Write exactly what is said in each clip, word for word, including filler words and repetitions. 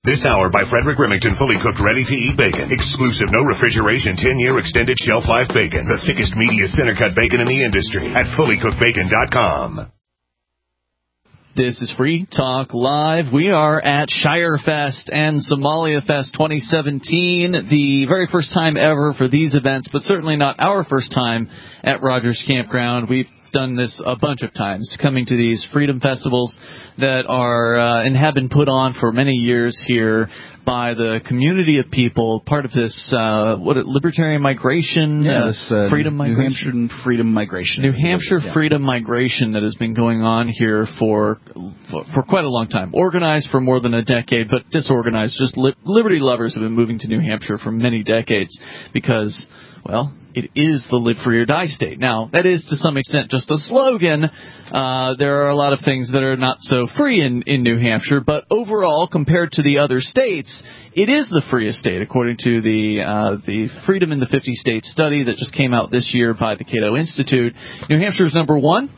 This hour by Frederick Remington, fully cooked, ready-to-eat bacon. Exclusive, no refrigeration, ten-year extended shelf life bacon. The thickest, meatiest center-cut bacon in the industry at fully cooked bacon dot com. This is Free Talk Live. We are at Shire Fest and Somalia Fest twenty seventeen, the very first time ever for these events, but certainly not our first time at Rogers Campground. We've done this a bunch of times, coming to these freedom festivals that are uh, and have been put on for many years here by the community of people, part of this, uh, what, libertarian migration, yeah, this, uh, freedom New migration? Hampshire freedom migration. New Hampshire yeah. freedom migration that has been going on here for, for for quite a long time. Organized for more than a decade, but disorganized. Just li- liberty lovers have been moving to New Hampshire for many decades because, well, it is the live free or die state. Now, that is to some extent just a slogan. Uh, there are a lot of things that are not so free in, in New Hampshire, but overall, compared to the other states, it is the freest state, according to the uh, the Freedom in the fifty States study that just came out this year by the Cato Institute. New Hampshire is number one.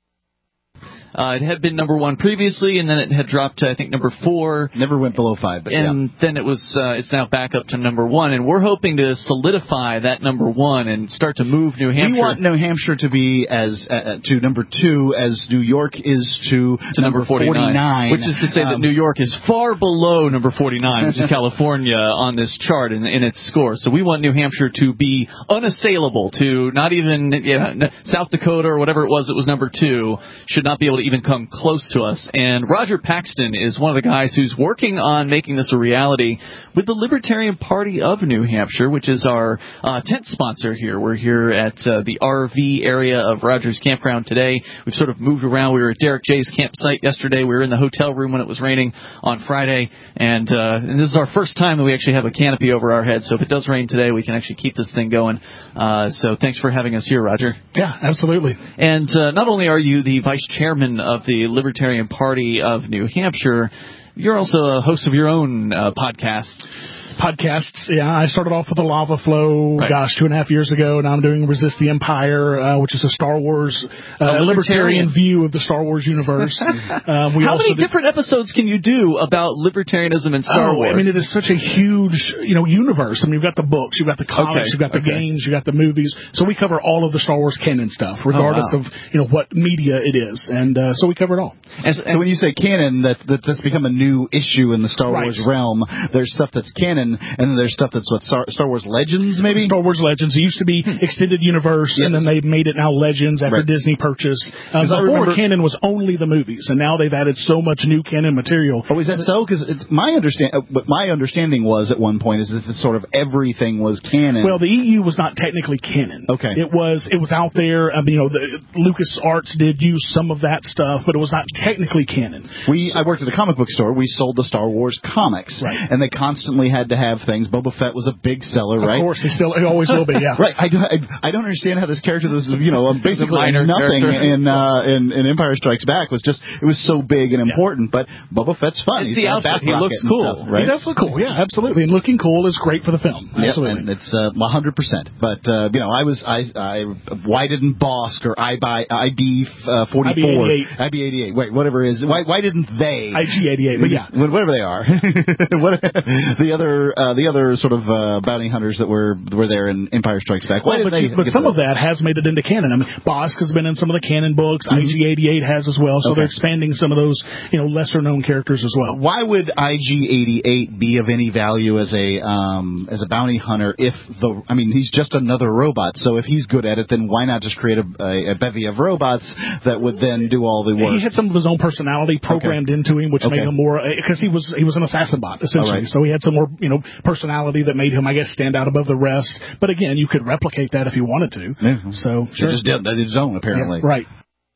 Uh, it had been number one previously, and then it had dropped to, I think, number four. Never went below five, but and yeah. then it was, uh, it's now back up to number one, and we're hoping to solidify that number one and start to move New Hampshire. We want New Hampshire to be as uh, to number two as New York is to, to number forty-nine, forty-nine, which is to say um, that New York is far below number forty-nine, which is California, on this chart in, in its score. So we want New Hampshire to be unassailable, to not even, you know, South Dakota or whatever it was that was number two should not be able to even come close to us. And Roger Paxton is one of the guys who's working on making this a reality with the Libertarian Party of New Hampshire, which is our uh, tent sponsor here. We're here at uh, the R V area of Rogers Campground today. We've sort of moved around. We were at Derek J's campsite yesterday. We were in the hotel room when it was raining on Friday. And, uh, and this is our first time that we actually have a canopy over our heads. So if it does rain today, we can actually keep this thing going. Uh, so thanks for having us here, Roger. Yeah, absolutely. And uh, not only are you the vice chairman of the Libertarian Party of New Hampshire, you're also a host of your own uh, podcast. Podcasts, yeah. I started off with the Lava Flow, right. gosh, two and a half years ago. Now I'm doing Resist the Empire, uh, which is a Star Wars, uh, a libertarian. libertarian view of the Star Wars universe. um, we How also many did... different episodes can you do about libertarianism and Star oh, Wars? I mean, it is such a huge, you know, universe. I mean, you've got the books, you've got the comics, okay. you've got the okay. games, you've got the movies. So we cover all of the Star Wars canon stuff, regardless oh, wow. of, you know, what media it is. And uh, so we cover it all. And, and so when you say canon, that, that that's become a new issue in the Star right. Wars realm. There's stuff that's canon, and then there's stuff that's what Star, Star Wars Legends, maybe? Star Wars Legends. It used to be Extended Universe, yes. and then they made it now Legends after right. Disney purchased. Uh, before remember, canon was only the movies, and now they've added so much new canon material. Oh, is that so? Because my understand, what my understanding was at one point is that sort of everything was canon. Well, the E U was not technically canon. Okay. It was it was out there. I mean, you know, the, LucasArts did use some of that stuff, but it was not technically canon. We I worked at a comic book store. We sold the Star Wars comics, right. and they constantly had to have things. Boba Fett was a big seller, right? Of course, he still he always will be, yeah. Right. I, do, I, I don't understand how this character was, you know, basically nothing in, uh, in in Empire Strikes Back was just it was so big and important. Yeah. But Boba Fett's fun. It's He's the outfit. He looks cool, stuff, right? He does look cool, yeah, absolutely. And looking cool is great for the film. Absolutely, yeah, and it's uh, one hundred percent. But uh, you know, I was I I why didn't Bosk or I buy I B forty-four I B eighty-eight wait whatever it is why why didn't they I G eighty-eight but yeah whatever they are what the other uh, the other sort of uh, bounty hunters that were were there in Empire Strikes Back. Why well, but, they you, but some of that has made it into canon. I mean, Bosk has been in some of the canon books. Mm-hmm. I G eighty-eight has as well. So okay. they're expanding some of those, you know, lesser known characters as well. Why would I G eighty-eight be of any value as a um, as a bounty hunter if the I mean he's just another robot. So if he's good at it, then why not just create a, a, a bevy of robots that would then do all the work? He had some of his own personality programmed okay. into him, which okay. made him more because he was he was an assassin bot essentially. Right. So he had some more you know personality that made him, I guess, stand out above the rest. But again, you could replicate that if you wanted to. Yeah. So sure. They just did they just don't apparently. Yeah, right.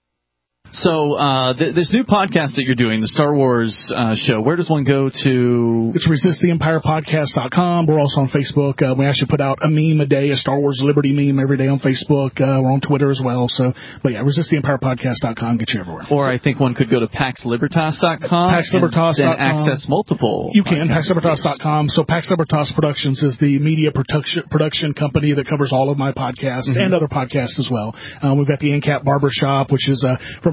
So uh, th- this new podcast that you're doing, the Star Wars uh, show, where does one go to? It's resist the empire podcast dot com. We're also on Facebook. Uh, we actually put out a meme a day, a Star Wars Liberty meme every day on Facebook. Uh, we're on Twitter as well. So, but yeah, resist the empire podcast dot com gets you everywhere. Or I think one could go to pax libertas dot com pax libertas dot com and access multiple. You can, pax libertas dot com. So Pax Libertas Productions is the media production production company that covers all of my podcasts mm-hmm. and other podcasts as well. Um, we've got the ANCAP Barbershop, which is uh, from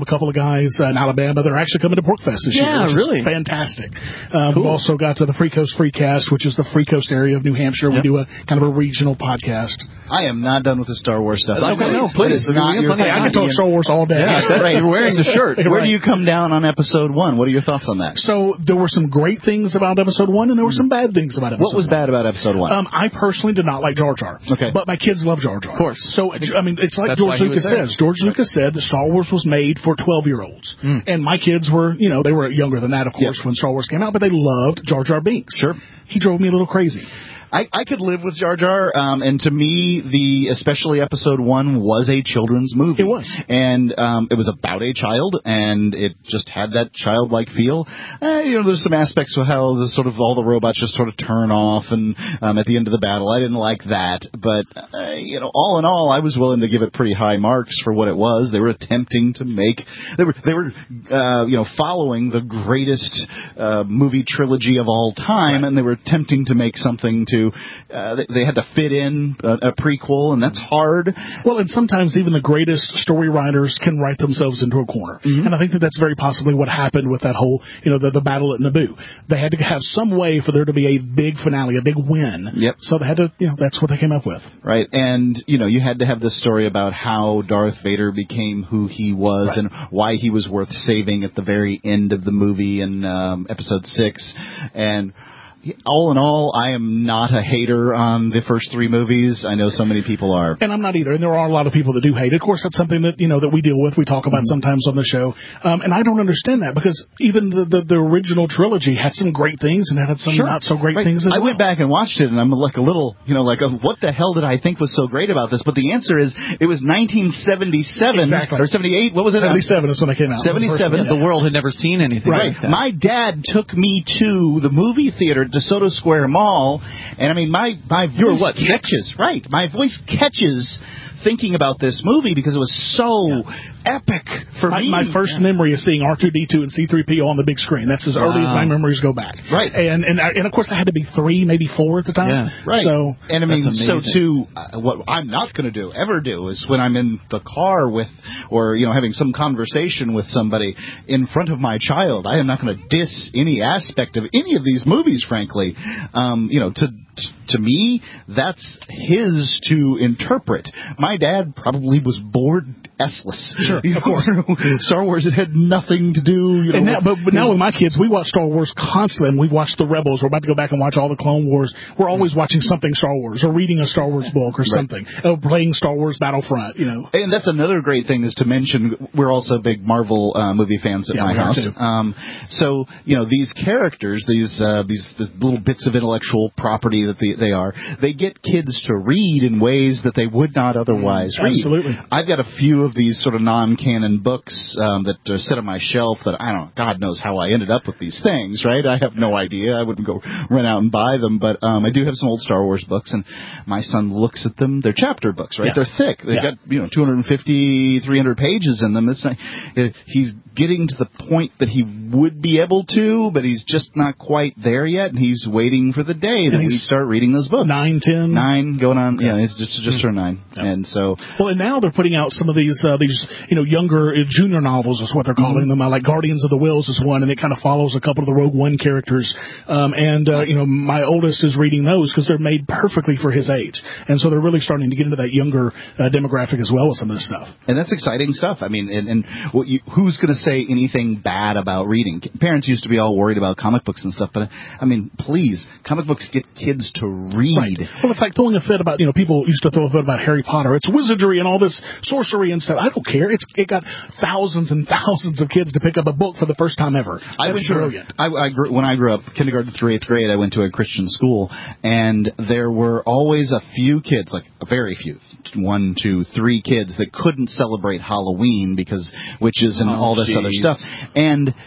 a couple of guys uh, in Alabama that are actually coming to Porkfest this yeah, year. Yeah, really. Fantastic. Um, cool. We've also got to the Free Coast Freecast, which is the Free Coast area of New Hampshire. Yep. We do a kind of a regional podcast. I am not done with the Star Wars stuff. Okay, no, please. Not your hey, I can talk Star Wars all day. Yeah, right. You're wearing the shirt. Where right. do you come down on episode one? What are your thoughts on that? So there were some great things about episode one, and there were some bad things about episode one. What was one. bad about episode one? Um, I personally did not like Jar Jar. Okay. But my kids love Jar Jar. Of course. So, I mean, it's like That's George Lucas says. George right. Lucas said that Star Wars was made for twelve-year-olds. Mm. And my kids were, you know, they were younger than that, of course, yep. when Star Wars came out, but they loved Jar Jar Binks. Sure. He drove me a little crazy. I, I could live with Jar Jar, um, and to me, the especially episode one was a children's movie. It was, and um, it was about a child, and it just had that childlike feel. Uh, you know, there's some aspects of how the sort of all the robots just sort of turn off, and um, at the end of the battle, I didn't like that. But uh, you know, all in all, I was willing to give it pretty high marks for what it was. They were attempting to make, they were they were uh, you know following the greatest uh, movie trilogy of all time, right. and they were attempting to make something to. Uh, they, they had to fit in a, a prequel, and that's hard. Well, and sometimes even the greatest story writers can write themselves into a corner. Mm-hmm. And I think that that's very possibly what happened with that whole, you know, the, the battle at Naboo. They had to have some way for there to be a big finale, a big win. Yep. So they had to, you know, that's what they came up with. Right. And, you know, you had to have this story about how Darth Vader became who he was right. and why he was worth saving at the very end of the movie in um, episode six. And all in all, I am not a hater on the first three movies. I know so many people are. And I'm not either. And there are a lot of people that do hate it. Of course, that's something that, you know, that we deal with. We talk about mm-hmm. sometimes on the show. Um, and I don't understand that because even the, the, the original trilogy had some great things and it had some sure. not so great right. things as I well. went back and watched it, and I'm like a little, you know, like, what the hell did I think was so great about this? But the answer is it was nineteen seventy-seven exactly. or seventy-eight. What was it? seventy-seven is when it came out. seventy-seven. The, the world had never seen anything right. like that. My dad took me to the movie theater at DeSoto Square Mall, and I mean, my my voice you were what, catches six? right. My voice catches thinking about this movie because it was so yeah. epic for my, me. My first yeah. memory is seeing R two D two and C three P O on the big screen. That's as wow. early as my memories go back. Right, and and and of course I had to be three, maybe four at the time. Yeah. Right. So and I mean, so too, uh, what I'm not going to do ever do is when I'm in the car with, or you know, having some conversation with somebody in front of my child, I am not going to diss any aspect of any of these movies. Frankly, um, you know, to. To me, that's his to interpret. My dad probably was bored S-less. Sure, you know, of course. Star Wars, it had nothing to do. You know, and now, but, but now with my kids, we watch Star Wars constantly, and we've watched The Rebels. We're about to go back and watch all the Clone Wars. We're always watching something Star Wars, or reading a Star Wars book, or right. something, or playing Star Wars Battlefront. You know, and that's another great thing is to mention. We're also big Marvel uh, movie fans at yeah, my house. Um, so you know, these characters, these uh, these the little bits of intellectual property that they, they are, they get kids to read in ways that they would not otherwise mm, read. Absolutely. I've got a few of these sort of non-canon books um, that are set on my shelf that I don't. God knows how I ended up with these things. Right? I have no idea. I wouldn't go run out and buy them, but um, I do have some old Star Wars books, and my son looks at them. They're chapter books, right? Yeah. They're thick. They've yeah. got you know two hundred fifty, three hundred pages in them. It's not, it, he's getting to the point that he would be able to, but he's just not quite there yet, and he's waiting for the day that we start reading those books. Nine, ten, nine, going on. Yeah, it's just just turned nine, yeah. and so. Well, and now they're putting out some of these uh, these you know younger uh, junior novels is what they're calling mm-hmm. them. Uh, like Guardians of the Whills is one, and it kind of follows a couple of the Rogue One characters. Um, and uh, you know, my oldest is reading those because they're made perfectly for his age, and so they're really starting to get into that younger uh, demographic as well with some of this stuff. And that's exciting stuff. I mean, and, and what you, who's going to say anything bad about reading? Parents used to be all worried about comic books and stuff, but I mean, please, comic books get kids to read. Right. Well, it's like throwing a fit about, you know, people used to throw a fit about Harry Potter. It's wizardry and all this sorcery and stuff. I don't care. It's it got thousands and thousands of kids to pick up a book for the first time ever. That's I went brilliant. To, I, I grew, when I grew up, kindergarten through eighth grade, I went to a Christian school, and there were always a few kids, like a very few, one, two, three kids that couldn't celebrate Halloween because witches and oh, all this geez. other stuff. And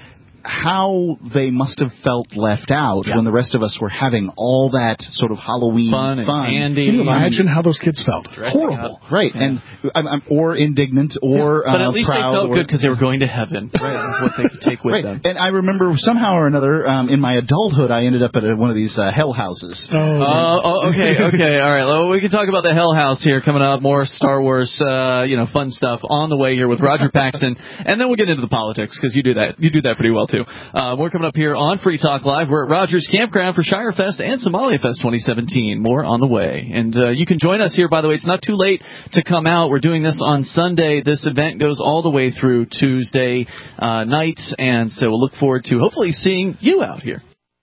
how they must have felt left out yeah. when the rest of us were having all that sort of Halloween fun. fun. And candy. Can you imagine how those kids felt? Horrible. Up. Right, yeah. and um, um, or indignant, or yeah. But at uh, least proud, they felt or, good because they were going to heaven. Right, that's what they could take with right. them. And I remember somehow or another, um, in my adulthood, I ended up at a, one of these uh, hell houses. Oh, uh, oh, okay, okay, all right. Well, we can talk about the Hell House here coming up. More Star Wars, uh, you know, fun stuff on the way here with Roger Paxton, and then we'll get into the politics because you do that. You do that pretty well too. Uh, we're coming up here on Free Talk Live. We're at Rogers Campground for Shire Fest and Somalia Fest twenty seventeen. More on the way, and uh, you can join us here. By the way, it's not too late to come out. We're doing this on Sunday. This event goes all the way through Tuesday uh, night, and so we'll look forward to hopefully seeing you out here.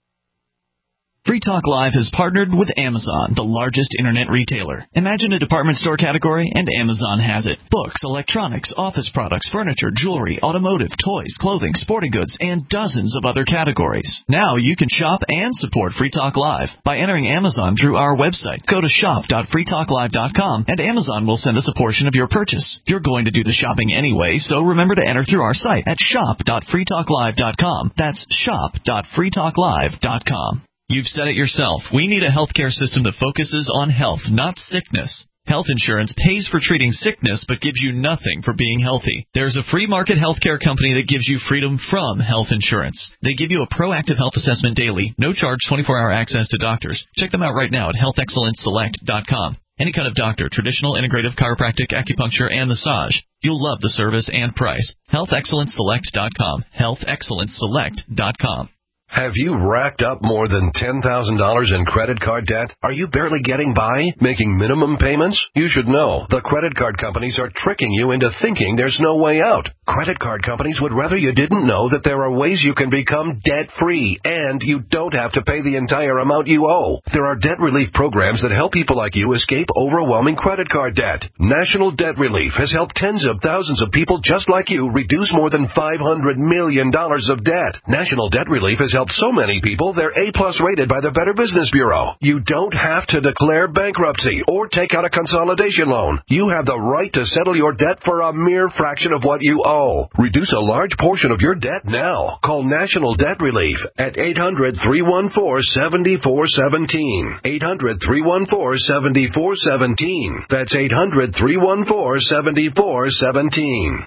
Free Talk Live has partnered with Amazon, the largest internet retailer. Imagine a department store category, and Amazon has it. Books, electronics, office products, furniture, jewelry, automotive, toys, clothing, sporting goods, and dozens of other categories. Now you can shop and support Free Talk Live by entering Amazon through our website. Go to shop dot free talk live dot com, and Amazon will send us a portion of your purchase. You're going to do the shopping anyway, so remember to enter through our site at shop dot free talk live dot com. That's shop dot free talk live dot com. You've said it yourself. We need a healthcare system that focuses on health, not sickness. Health insurance pays for treating sickness but gives you nothing for being healthy. There's a free market healthcare company that gives you freedom from health insurance. They give you a proactive health assessment daily, no charge twenty-four hour access to doctors. Check them out right now at health excellence select dot com. Any kind of doctor, traditional, integrative, chiropractic, acupuncture, and massage. You'll love the service and price. health excellence select dot com. health excellence select dot com. Have you racked up more than ten thousand dollars in credit card debt? Are you barely getting by, making minimum payments? You should know the credit card companies are tricking you into thinking there's no way out. Credit card companies would rather you didn't know that there are ways you can become debt-free, and you don't have to pay the entire amount you owe. There are debt relief programs that help people like you escape overwhelming credit card debt. National Debt Relief has helped tens of thousands of people just like you reduce more than five hundred million dollars of debt. National Debt Relief has helped so many people they're A-plus rated by the Better Business Bureau. You don't have to declare bankruptcy or take out a consolidation loan. You have the right to settle your debt for a mere fraction of what you owe. Reduce a large portion of your debt now. Call National Debt Relief at eight hundred, three one four, seven four one seven. eight hundred, three one four, seven four one seven. That's eight hundred, three one four, seven four one seven.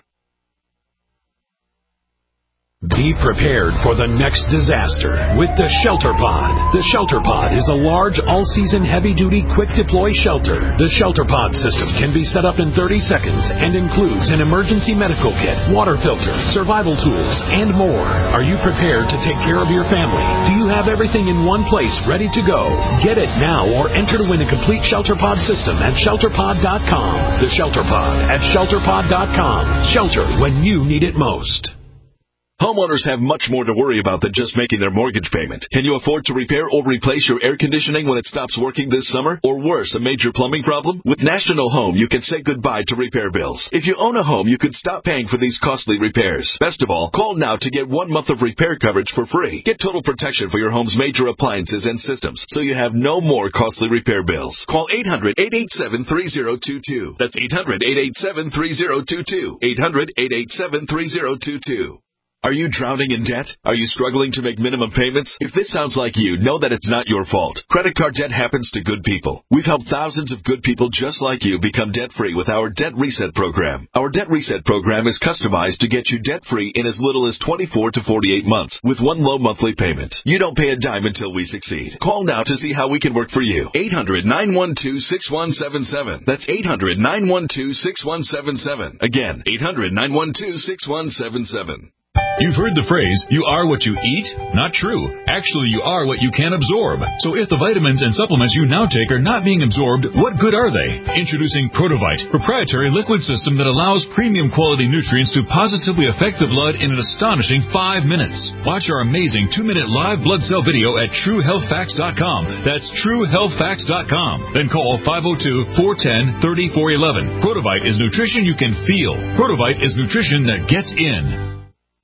Be prepared for the next disaster with the Shelter Pod. The Shelter Pod is a large, all-season, heavy-duty, quick-deploy shelter. The Shelter Pod system can be set up in thirty seconds and includes an emergency medical kit, water filter, survival tools, and more. Are you prepared to take care of your family? Do you have everything in one place ready to go? Get it now or enter to win a complete Shelter Pod system at shelter pod dot com. The Shelter Pod at shelter pod dot com. Shelter when you need it most. Homeowners have much more to worry about than just making their mortgage payment. Can you afford to repair or replace your air conditioning when it stops working this summer? Or worse, a major plumbing problem? With National Home, you can say goodbye to repair bills. If you own a home, you could stop paying for these costly repairs. Best of all, call now to get one month of repair coverage for free. Get total protection for your home's major appliances and systems, so you have no more costly repair bills. Call eight hundred, eight eight seven, three zero two two. That's eight hundred, eight eight seven, three zero two two. eight hundred, eight eight seven, three zero two two. Are you drowning in debt? Are you struggling to make minimum payments? If this sounds like you, know that it's not your fault. Credit card debt happens to good people. We've helped thousands of good people just like you become debt-free with our Debt Reset program. Our Debt Reset program is customized to get you debt-free in as little as twenty-four to forty-eight months with one low monthly payment. You don't pay a dime until we succeed. Call now to see how we can work for you. eight hundred, nine one two, six one seven seven. That's eight hundred, nine one two, six one seven seven. Again, eight hundred, nine one two, six one seven seven. You've heard the phrase, you are what you eat? Not true. Actually, you are what you can absorb. So if the vitamins and supplements you now take are not being absorbed, what good are they? Introducing Protovite, proprietary liquid system that allows premium quality nutrients to positively affect the blood in an astonishing five minutes. Watch our amazing two-minute live blood cell video at true health facts dot com. That's true health facts dot com. Then call five oh two, four one oh, three oh four one one. Protovite is nutrition you can feel. Protovite is nutrition that gets in.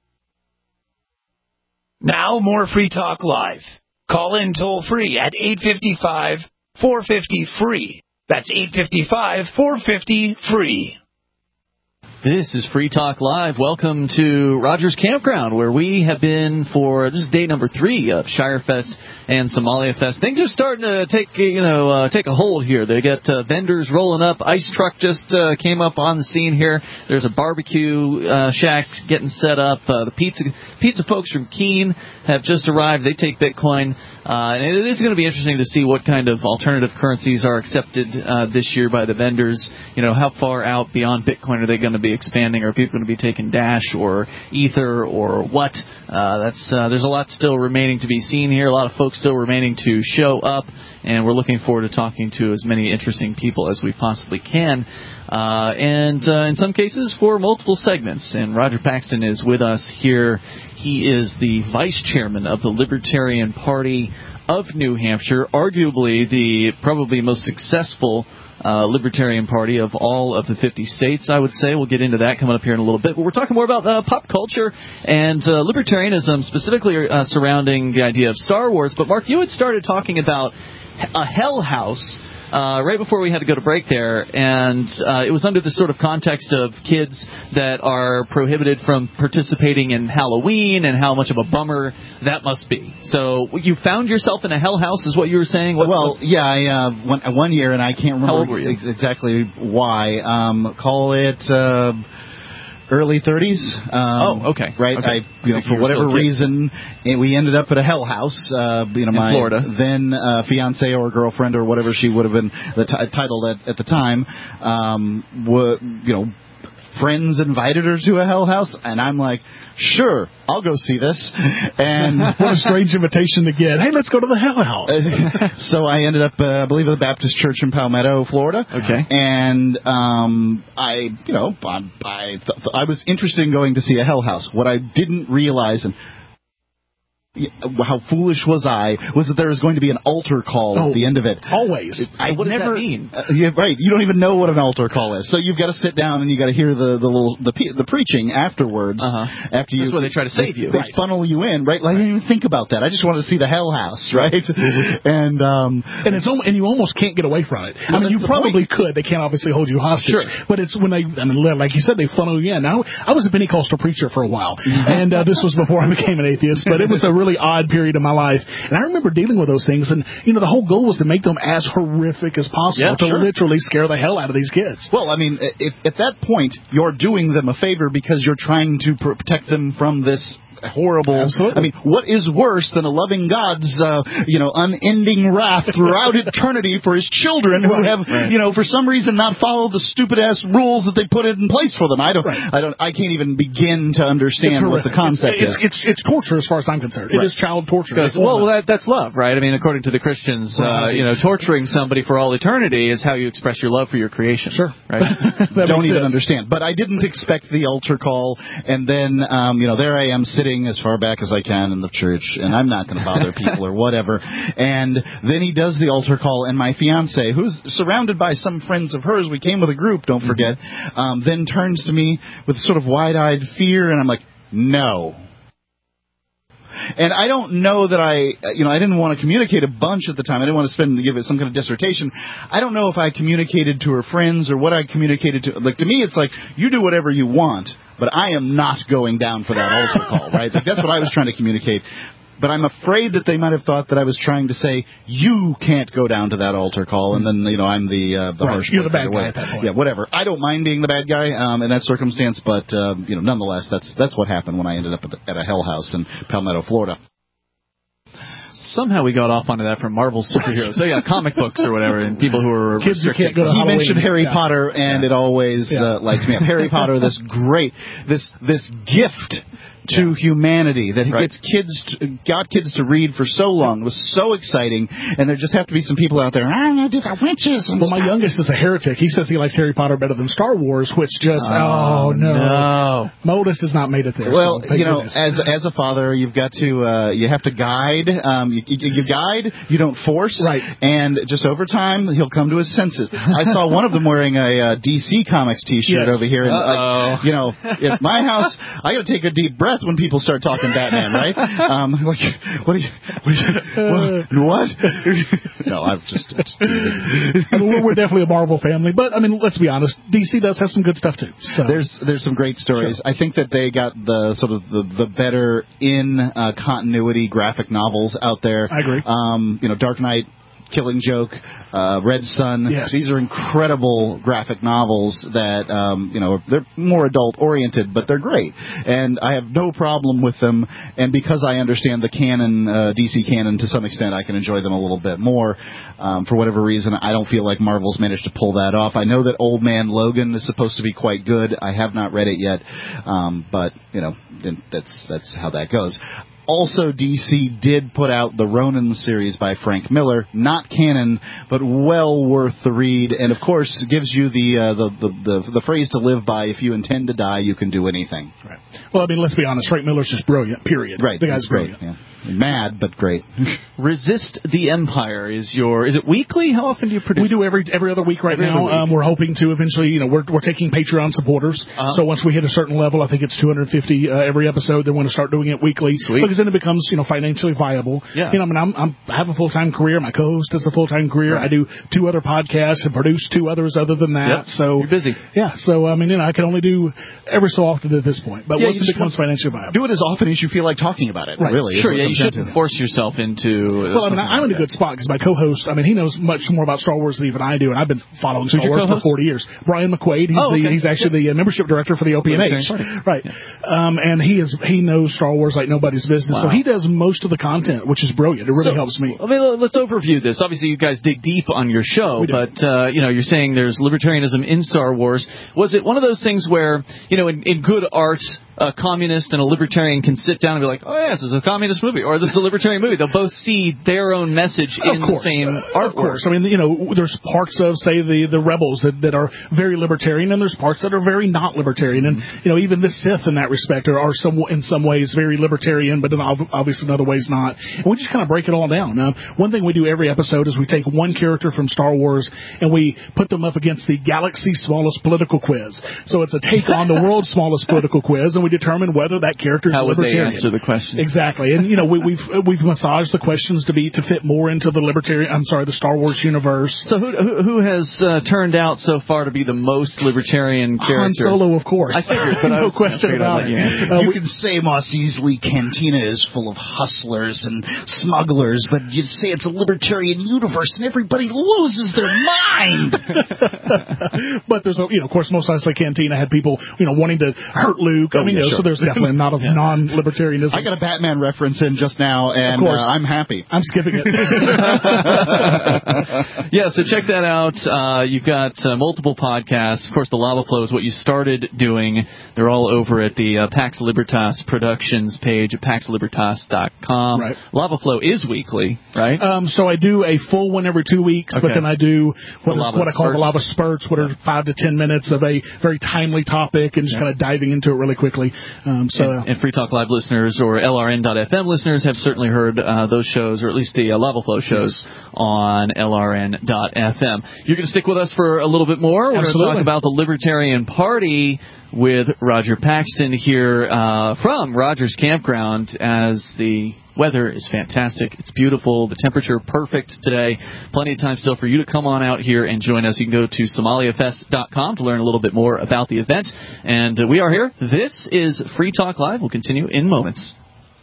Now more Free Talk Live. Call in toll free at eight five five, four five zero, free. That's eight five five, four five zero, free. This is Free Talk Live. Welcome to Rogers Campground, where we have been for, this is day number three of Shire Fest and Somalia Fest. Things are starting to take, you know, uh, take a hold here. They got uh, vendors rolling up. Ice truck just uh, came up on the scene here. There's a barbecue uh, shack getting set up. Uh, the pizza pizza folks from Keene have just arrived. They take Bitcoin. Uh, and it is going to be interesting to see what kind of alternative currencies are accepted uh, this year by the vendors. You know, how far out beyond Bitcoin are they going to be expanding? Are people going to be taking Dash or Ether or what? Uh, that's uh, there's a lot still remaining to be seen here. A lot of folks still remaining to show up, and we're looking forward to talking to as many interesting people as we possibly can. Uh, and uh, in some cases for multiple segments. And Roger Paxton is with us here. He is the vice chairman of the Libertarian Party of New Hampshire, arguably the probably most successful uh, Libertarian Party of all of the fifty states, I would say. We'll get into that coming up here in a little bit. But we're talking more about uh, pop culture and uh, libertarianism, specifically uh, surrounding the idea of Star Wars. But, Mark, you had started talking about a Hell House Uh, right before we had to go to break there, and uh, it was under the sort of context of kids that are prohibited from participating in Halloween and how much of a bummer that must be. So you found yourself in a hell house is what you were saying? What, well, what? yeah, I, uh, one, one year, and I can't remember How old were you? ex- exactly why. Um, call it... Uh, Early thirties. Um, oh, okay. Right. Okay. I, you know, for whatever reason, it, we ended up at a hell house. Uh, you know, in my Florida. then uh, fiance or girlfriend or whatever she would have been the t- titled at, at the time. Um, were, you know, friends invited her to a hell house, and I'm like, sure, I'll go see this. And what a strange invitation to get. Hey, let's go to the hell house. So I ended up, uh, I believe, at the Baptist Church in Palmetto, Florida. Okay. And um, I, you know, I, I, th- I was interested in going to see a hell house. What I didn't realize, and how foolish was I, was that there was going to be an altar call oh, at the end of it. Always. I what never, does that mean? Uh, yeah, right. You don't even know what an altar call is. So you've got to sit down and you've got to hear the the little the, the preaching afterwards. Uh-huh. After you, That's where they try to save they, you. They right. funnel you in, right? Like, I didn't even think about that. I just wanted to see the hell house, right? and um, and it's and you almost can't get away from it. Well, I mean, you probably point. could. They can't obviously hold you hostage. Sure. But it's when they, I mean, like you said, they funnel you in. Now, I was a Pentecostal preacher for a while, and uh, this was before I became an atheist. But it was a really odd period of my life. And I remember dealing with those things, and, you know, the whole goal was to make them as horrific as possible, yeah, to sure. literally scare the hell out of these kids. Well, I mean, if, at that point, you're doing them a favor because you're trying to protect them from this horrible... Absolutely. I mean, what is worse than a loving God's, uh, you know, unending wrath throughout eternity for his children who right, have, right. you know, for some reason not followed the stupid-ass rules that they put in place for them? I don't, right. I don't, I can't even begin to understand what the concept it's, is. It's, it's, it's torture as far as I'm concerned. Right. It is child torture. Well, that, that's love, right? I mean, according to the Christians, right. uh, you know, torturing somebody for all eternity is how you express your love for your creation. Sure. Right? Don't even sense. understand. But I didn't expect the altar call, and then, um, you know, there I am sitting as far back as I can in the church, and I'm not going to bother people or whatever. And then he does the altar call, and my fiance, who's surrounded by some friends of hers, we came with a group, don't forget, um, then turns to me with sort of wide-eyed fear, and I'm like, no. And I don't know that I, you know, I didn't want to communicate a bunch at the time. I didn't want to spend, give it some kind of dissertation. I don't know if I communicated to her friends or what I communicated to, like, to me it's like, you do whatever you want, but I am not going down for that altar call, right? Like, that's what I was trying to communicate. But I'm afraid that they might have thought that I was trying to say, you can't go down to that altar call, and then, you know, I'm the uh, the right. harsh You're the bad guy at that point. Yeah, whatever. I don't mind being the bad guy um, in that circumstance, but, um, you know, nonetheless, that's that's what happened when I ended up at, at a hell house in Palmetto, Florida. Somehow we got off onto that from Marvel superheroes. So, yeah, comic books or whatever, and people who are kids who can't go to He Halloween. mentioned Harry yeah. Potter, and yeah. it always yeah. uh, lights me up. Harry Potter, this great, this this gift to yeah. humanity that right. gets kids, to, got kids to read for so long. It was so exciting, and there just have to be some people out there. I'm going to do the witches. And well, stuff. my youngest is a heretic. He says he likes Harry Potter better than Star Wars, which just oh, oh no. no, my oldest has not made it there. Well, so you know, goodness. as as a father, you've got to uh, you have to guide. Um, you, you, you guide, you don't force. Right. And just over time, he'll come to his senses. I saw one of them wearing a uh, D C Comics T-shirt yes. over here, and Uh-oh. like, you know, at my house, I got to take a deep breath. breath when people start talking Batman, right? Um, like, what are you, what? Are you, what? what? No, I'm just, just I mean, we're, we're definitely a Marvel family, but I mean, let's be honest, D C does have some good stuff too. So. There's there's some great stories. Sure. I think that they got the sort of the, the better in uh, continuity graphic novels out there. I agree. Um, you know, Dark Knight, Killing Joke, uh, Red Sun. Yes. These are incredible graphic novels that, um, you know, they're more adult-oriented, but they're great. And I have no problem with them. And because I understand the canon, uh, D C canon to some extent, I can enjoy them a little bit more. Um, for whatever reason, I don't feel like Marvel's managed to pull that off. I know that Old Man Logan is supposed to be quite good. I have not read it yet. Um, but, you know, that's that's how that goes. Also, D C did put out the Ronin series by Frank Miller, not canon, but well worth the read, and of course gives you the uh, the, the the the phrase to live by: if you intend to die, you can do anything. Right. Well, I mean, let's be honest. Frank Miller's just brilliant. Period. Right. The guy's great. brilliant. Yeah. Mad, but great. Resist the Empire is your. Is it weekly? How often do you produce? We do every every other week right every now. Week. Um, we're hoping to eventually, you know, we're we're taking Patreon supporters. Uh-huh. So once we hit a certain level, I think it's two hundred fifty uh, every episode. Then we're going to start doing it weekly. Sweet. Because then it becomes, you know, financially viable. Yeah. You know, I mean, I'm, I'm I have a full time career. My co-host has a full time career. Right. I do two other podcasts and produce two others other than that. Yep. So you're busy. Yeah. So I mean, you know, I can only do every so often at this point. But yeah, once it becomes financially viable, do it as often as you feel like talking about it. Right. Really. Sure. Yeah. You shouldn't force yourself into. Uh, well, I mean, I'm in a good spot because my co-host, I mean, he knows much more about Star Wars than even I do, and I've been following Star Wars for forty years. Brian McQuaid, he's, oh, okay. the, he's actually the uh, membership director for the O P N H, okay. right? Yeah. Um, and he is he knows Star Wars like nobody's business, wow. so he does most of the content, which is brilliant. It really so, helps me. I mean, let's overview this. Obviously, you guys dig deep on your show, but uh, you know, you're saying there's libertarianism in Star Wars. Was it one of those things where, you know, in, in good art, a communist and a libertarian can sit down and be like, oh, yeah, this is a communist movie, or this is a libertarian movie. They'll both see their own message in the same uh, artwork. Of course. I mean, you know, there's parts of, say, the, the Rebels that, that are very libertarian, and there's parts that are very not libertarian. And, you know, even the Sith in that respect are, are some, in some ways very libertarian, but in obviously in other ways not. And we just kind of break it all down. Now, one thing we do every episode is we take one character from Star Wars and we put them up against the galaxy's smallest political quiz. So it's a take on the world's smallest political quiz, and we determine whether that character is How would libertarian. they answer the question? Exactly. And, you know, we, we've we've massaged the questions to be to fit more into the libertarian, I'm sorry, the Star Wars universe. So who who, who has uh, turned out so far to be the most libertarian character? Han Solo, of course. I figured, but no I was, question I about it. You, uh, you we, can say Moss Eisley Cantina is full of hustlers and smugglers, but you say it's a libertarian universe and everybody loses their mind. But there's, a, you know, of course, Mos Eisley Cantina had people, you know, wanting to hurt Luke. I Oh, mean, yeah, you know, sure. so there's definitely not of yeah. non-libertarianism. I got a Batman reference in just now, and uh, I'm happy. I'm skipping it. Yeah, so check that out. Uh, you've got uh, multiple podcasts. Of course, the Lava Flow is what you started doing. They're all over at the uh, Pax Libertas Productions page at pax libertas dot com. Right. Lava Flow is weekly, right? Um, so I do a full one every two weeks, okay. but then I do what, is, what I call spurts. the Lava Spurts, what are five to ten minutes of a very timely topic and just yeah. kind of diving into it really quickly. Um, so, and, and Free Talk Live listeners or L R N dot F M listeners have certainly heard uh, those shows, or at least the uh, Lava Flow shows yes. on L R N dot F M. You're going to stick with us for a little bit more. We're going to talk about the Libertarian Party with Roger Paxton here uh, from Rogers Campground, as the weather is fantastic. It's beautiful. The temperature perfect today. Plenty of time still for you to come on out here and join us. You can go to somalia fest dot com to learn a little bit more about the event. And uh, we are here. This is Free Talk Live. We'll continue in moments.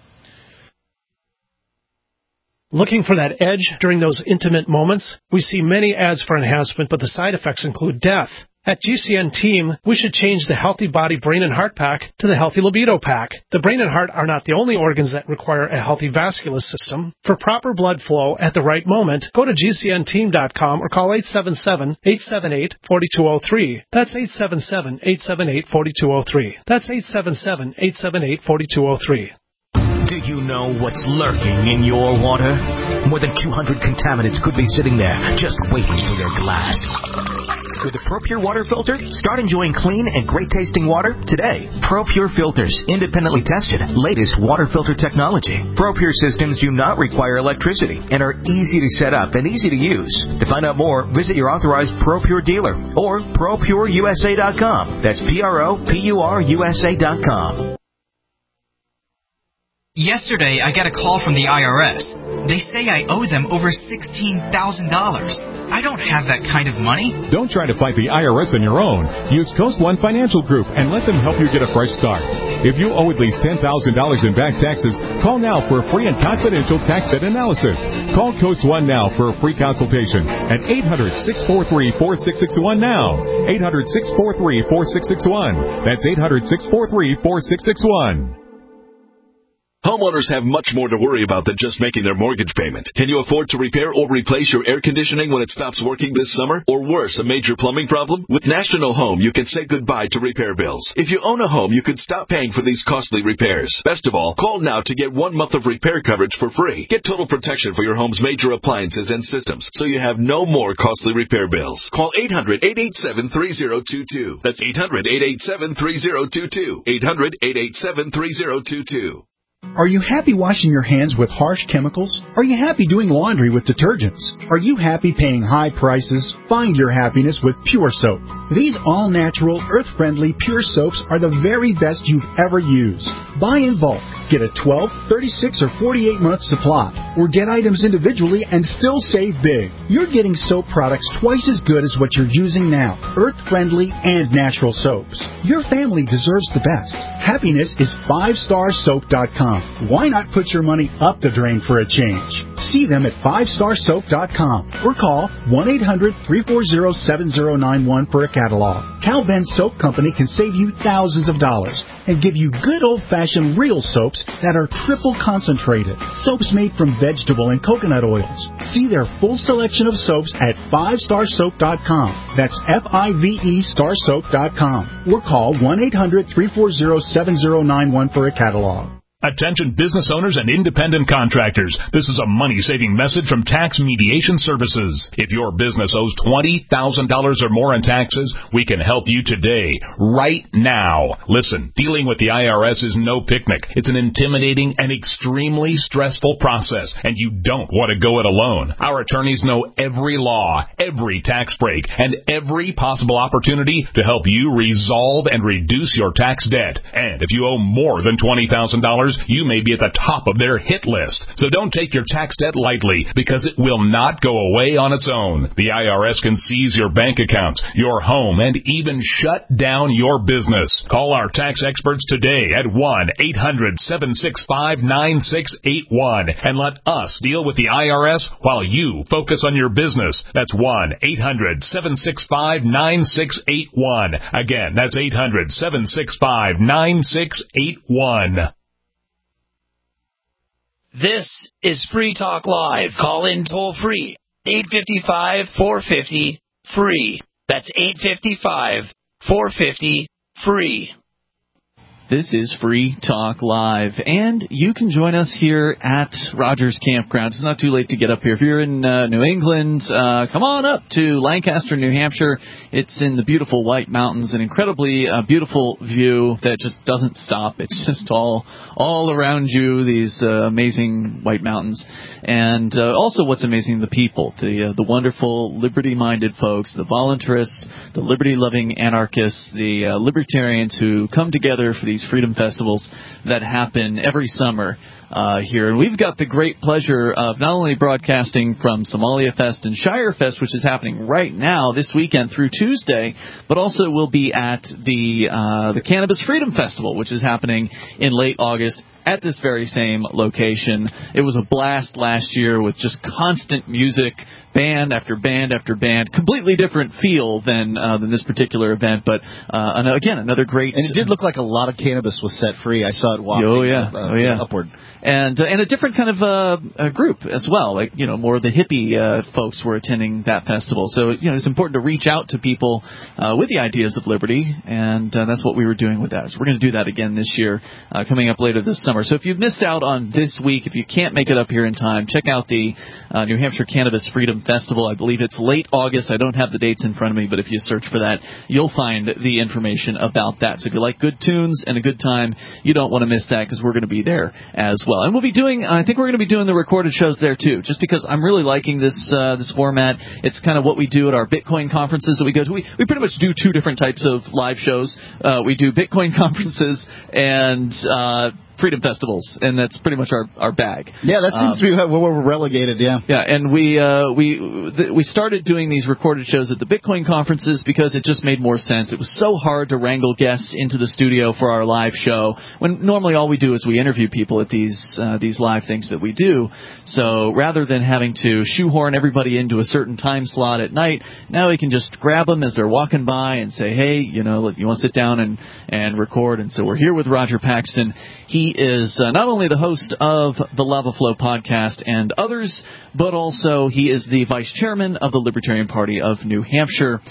Looking for that edge during those intimate moments? We see many ads for enhancement, but the side effects include death. At G C N Team, we should change the Healthy Body Brain and Heart Pack to the Healthy Libido Pack. The brain and heart are not the only organs that require a healthy vascular system. For proper blood flow at the right moment, go to G C N team dot com or call eight seven seven, eight seven eight, four two zero three. That's eight seven seven, eight seven eight, four two zero three. That's eight seven seven, eight seven eight, four two zero three. Do you know what's lurking in your water? More than two hundred contaminants could be sitting there, just waiting for their glass. With the ProPure water filter, start enjoying clean and great-tasting water today. ProPure filters, independently tested, latest water filter technology. ProPure systems do not require electricity and are easy to set up and easy to use. To find out more, visit your authorized ProPure dealer or pro pure U S A dot com. That's P R O P U R U S A dot com. Yesterday, I got a call from the I R S. They say I owe them over sixteen thousand dollars. I don't have that kind of money. Don't try to fight the I R S on your own. Use Coast One Financial Group and let them help you get a fresh start. If you owe at least ten thousand dollars in back taxes, call now for a free and confidential tax debt analysis. Call Coast One now for a free consultation at eight hundred, six four three, four six six one now. eight hundred, six four three, four six six one. That's eight hundred, six four three, four six six one. Homeowners have much more to worry about than just making their mortgage payment. Can you afford to repair or replace your air conditioning when it stops working this summer? Or worse, a major plumbing problem? With National Home, you can say goodbye to repair bills. If you own a home, you can stop paying for these costly repairs. Best of all, call now to get one month of repair coverage for free. Get total protection for your home's major appliances and systems, so you have no more costly repair bills. Call eight hundred, eight eight seven, three zero two two. That's eight hundred, eight eight seven, three zero two two. eight hundred, eight eight seven, three zero two two. Are you happy washing your hands with harsh chemicals? Are you happy doing laundry with detergents? Are you happy paying high prices? Find your happiness with Pure Soap. These all-natural, earth-friendly Pure Soaps are the very best you've ever used. Buy in bulk. Get a twelve, thirty-six, or forty-eight month supply. Or get items individually and still save big. You're getting soap products twice as good as what you're using now. Earth-friendly and natural soaps. Your family deserves the best. Happiness is five star soap dot com. Why not put your money up the drain for a change? See them at five star soap dot com or call one eight hundred, three four zero, seven zero nine one for a catalog. Cal Ben Soap Company can save you thousands of dollars and give you good old-fashioned real soaps that are triple concentrated. Soaps made from vegetable and coconut oils. See their full selection of soaps at five star soap dot com. That's F I V E star soap dot com. Or call one eight hundred, three four zero, seven zero nine one for a catalog. Attention business owners and independent contractors. This is a money-saving message from Tax Mediation Services. If your business owes twenty thousand dollars or more in taxes, we can help you today, right now. Listen, dealing with the I R S is no picnic. It's an intimidating and extremely stressful process, and you don't want to go it alone. Our attorneys know every law, every tax break, and every possible opportunity to help you resolve and reduce your tax debt. And if you owe more than twenty thousand dollars, you may be at the top of their hit list. So don't take your tax debt lightly, because it will not go away on its own. The I R S can seize your bank accounts, your home, and even shut down your business. Call our tax experts today at one eight hundred, seven six five, nine six eight one and let us deal with the I R S while you focus on your business. That's one eight hundred, seven six five, nine six eight one. Again, that's eight hundred, seven six five, nine six eight one. This is Free Talk Live. Call in toll free. eight five five, four five zero, free. That's eight five five, four five zero, free. This is Free Talk Live, and you can join us here at Rogers Campground. It's not too late to get up here. If you're in uh, New England, uh, come on up to Lancaster, New Hampshire. It's in the beautiful White Mountains, an incredibly uh, beautiful view that just doesn't stop. It's just all all around you, these uh, amazing White Mountains. And uh, also what's amazing, the people, the uh, the wonderful liberty-minded folks, the voluntarists, the liberty-loving anarchists, the uh, libertarians who come together for these freedom festivals that happen every summer uh, here. And we've got the great pleasure of not only broadcasting from Somalia Fest and Shire Fest, which is happening right now this weekend through Tuesday, but also we'll be at the uh, the Cannabis Freedom Festival, which is happening in late August at this very same location. It was a blast last year with just constant music, band after band after band. Completely different feel than uh, than this particular event, but uh, and again, another great... And it did look like a lot of cannabis was set free. I saw it walking oh, yeah. Uh, oh, yeah. upward. And uh, and a different kind of uh, uh, group as well. Like, you know, more of the hippie uh, folks were attending that festival. So, you know, it's important to reach out to people uh, with the ideas of liberty, and uh, that's what we were doing with that. So we're going to do that again this year, uh, coming up later this summer. So if you've missed out on this week, if you can't make it up here in time, check out the uh, New Hampshire Cannabis Freedom Festival. I believe it's late August. I don't have the dates in front of me, but if you search for that, you'll find the information about that. So if you like good tunes and a good time, you don't want to miss that, because we're going to be there as well. And we'll be doing, I think we're going to be doing the recorded shows there too, just because I'm really liking this uh, this format. It's kind of what we do at our Bitcoin conferences that we go to. We, we pretty much do two different types of live shows. Uh, we do Bitcoin conferences and uh freedom festivals, and that's pretty much our, our bag. Yeah, that seems um, to be where we're relegated, yeah. Yeah, and we uh, we th- we started doing these recorded shows at the Bitcoin conferences because it just made more sense. It was so hard to wrangle guests into the studio for our live show, when normally all we do is we interview people at these uh, these live things that we do. So rather than having to shoehorn everybody into a certain time slot at night, now we can just grab them as they're walking by and say, hey, you know, you want to sit down and, and record. And so we're here with Roger Paxton. He is uh, not only the host of the Lava Flow podcast and others, but also he is the vice chairman of the Libertarian Party of New Hampshire,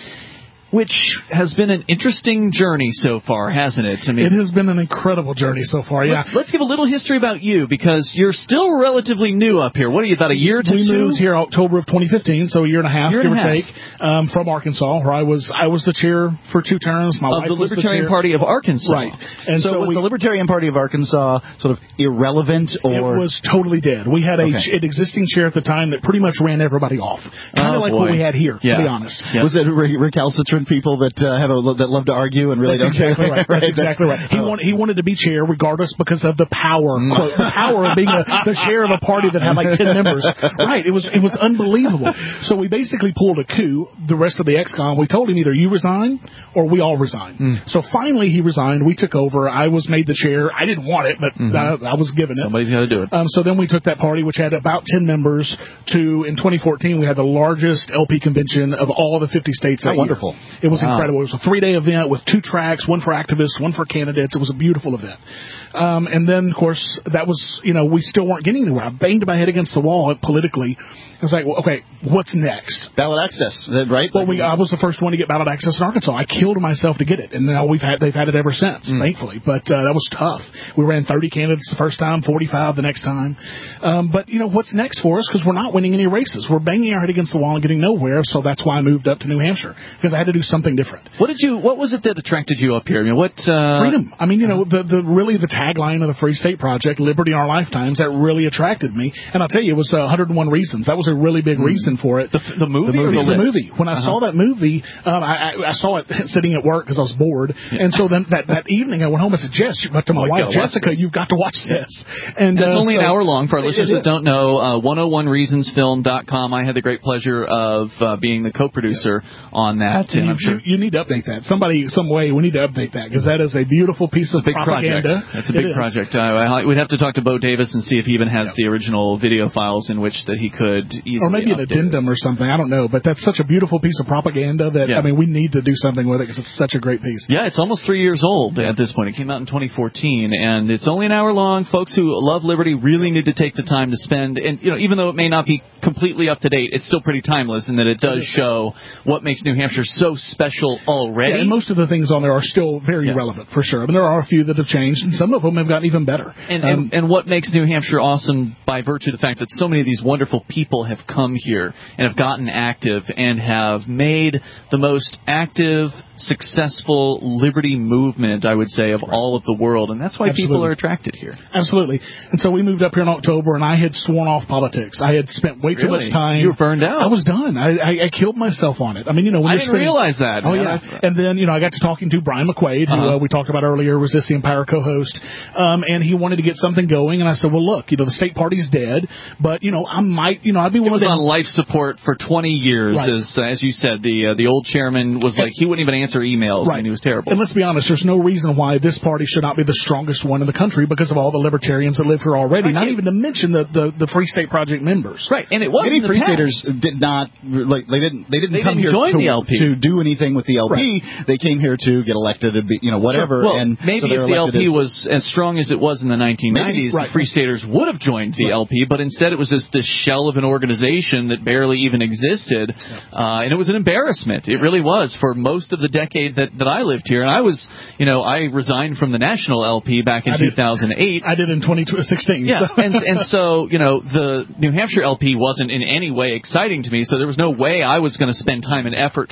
which has been an interesting journey so far, hasn't it? I mean, it has been an incredible journey so far, yeah. Let's, let's give a little history about you, because you're still relatively new up here. What are you, about a year to we two? We moved here October of twenty fifteen, so a year and a half, year give and or half. take, um, from Arkansas, where I was I was the chair for two terms. My of wife the was Libertarian the chair. Party of Arkansas. Right. And so, so was we, the Libertarian Party of Arkansas sort of irrelevant, or? It was totally dead. We had a, okay. an existing chair at the time that pretty much ran everybody off. Kind of oh, like boy. what we had here, yeah. to be honest. Yeah. Was it recalcitrant people that uh, have a that love to argue and really That's don't exactly right. right. That's exactly right. He, oh. wanted, he wanted to be chair regardless because of the power, quote, the power of being the, the chair of a party that had like ten members. Right. It was it was unbelievable. So we basically pulled a coup. The rest of the ex-con, we told him either you resign or we all resign. Mm. So finally he resigned. We took over. I was made the chair. I didn't want it, but mm-hmm. I, I was given it. Somebody's got to do it. Um, so then we took that party, which had about ten members, to, in twenty fourteen, we had the largest L P convention of all the fifty states. How wonderful. Year. It was wow. incredible. It was a three-day event with two tracks, one for activists, one for candidates. It was a beautiful event. Um, and then, of course, that was, you know, we still weren't getting anywhere. I banged my head against the wall politically. I was like, well, okay, what's next? Ballot access, right? Well, we, I was the first one to get ballot access in Arkansas. I killed myself to get it, and now we've had they've had it ever since, mm. thankfully. But uh, that was tough. We ran thirty candidates the first time, forty-five the next time. Um, but you know what's next for us? Because we're not winning any races. We're banging our head against the wall and getting nowhere. So that's why I moved up to New Hampshire, because I had to do something different. What did you? What was it that attracted you up here? I mean, what uh... freedom? I mean, you know, the the really the tagline of the Free State Project, "Liberty in Our Lifetimes," that really attracted me. And I'll tell you, it was uh, one hundred one reasons. That was a really big mm. reason for it. The, the movie, the movie, or the, the movie. When I uh-huh. saw that movie, um, I, I, I saw it sitting at work because I was bored, yeah. and so then that, that evening I went home and said, "Jess," but to my oh, wife, Jessica, you've got to watch this. And And, it's uh, only so an hour long for our listeners that is. don't know. Uh, one oh one reasons film dot com. I had the great pleasure of uh, being the co-producer yeah. on that, and you, I'm sure you, you need to update that. Somebody, some way, we need to update that because that is a beautiful piece of big propaganda. Project. That's a big project. Uh, we'd have to talk to Bo Davis and see if he even has yeah. the original video files in which that he could easily or maybe an addendum it. or something. I don't know, but that's such a beautiful piece of propaganda that yeah. I mean, we need to do something with it because it's such a great piece. Yeah, it's almost three years old at this point. It came out in twenty fourteen, and it's only an hour long. Folks who love liberty really need to take the time to spend. And you know, even though it may not be completely up to date, it's still pretty timeless in that it does show what makes New Hampshire so special already. Yeah, and most of the things on there are still very yeah. relevant for sure. I mean, there are a few that have changed, and some of them have gotten even better. And, um, and, and what makes New Hampshire awesome by virtue of the fact that so many of these wonderful people have come here and have gotten active and have made the most active, successful liberty movement, I would say, of right. all of the world. And that's why Absolutely. people are attracted here. Absolutely. And so we moved up here in October, and I had sworn off politics. I had spent way too really? much time. You were burned out. I was done. I, I, I killed myself on it. I mean, you know, when I you're didn't spending, realize that. Oh, man. yeah. And then, you know, I got to talking to Brian McQuaid, who uh-huh. uh, we talked about earlier, was this the Empire co-host, um, and he wanted to get something going. And I said, well, look, you know, the state party's dead, but, you know, I might, you know, I'd be willing to... He was to... on life support for twenty years, right. as as you said. The uh, the old chairman was like, he wouldn't even answer emails, right. and he was terrible. And let's be honest, there's no reason why this party should not be the strongest one in the country because of all the libertarians that live here already, right. not even to mention the, the, the Free State Project members. Right, and it wasn't Many Free Staters did not, like, they didn't they didn't they come didn't here join to, the L P. to do anything with the L P. Right. They came here to get elected and be, you know, whatever. Sure. Well, and maybe so if the L P as, was as strong as it was in the nineteen nineties, maybe, right. the Free Staters would have joined the right. L P, but instead it was just this shell of an organization that barely even existed, uh, and it was an embarrassment. It really was for most of the decade that, that I lived here. And I was, you know, I resigned from the national L P back in I two thousand eight. Did. I did in twenty sixteen. Yeah, So. and, and so, you know, the New Hampshire L P wasn't in any way exciting to me, so there was no way I was going to spend time and effort trying to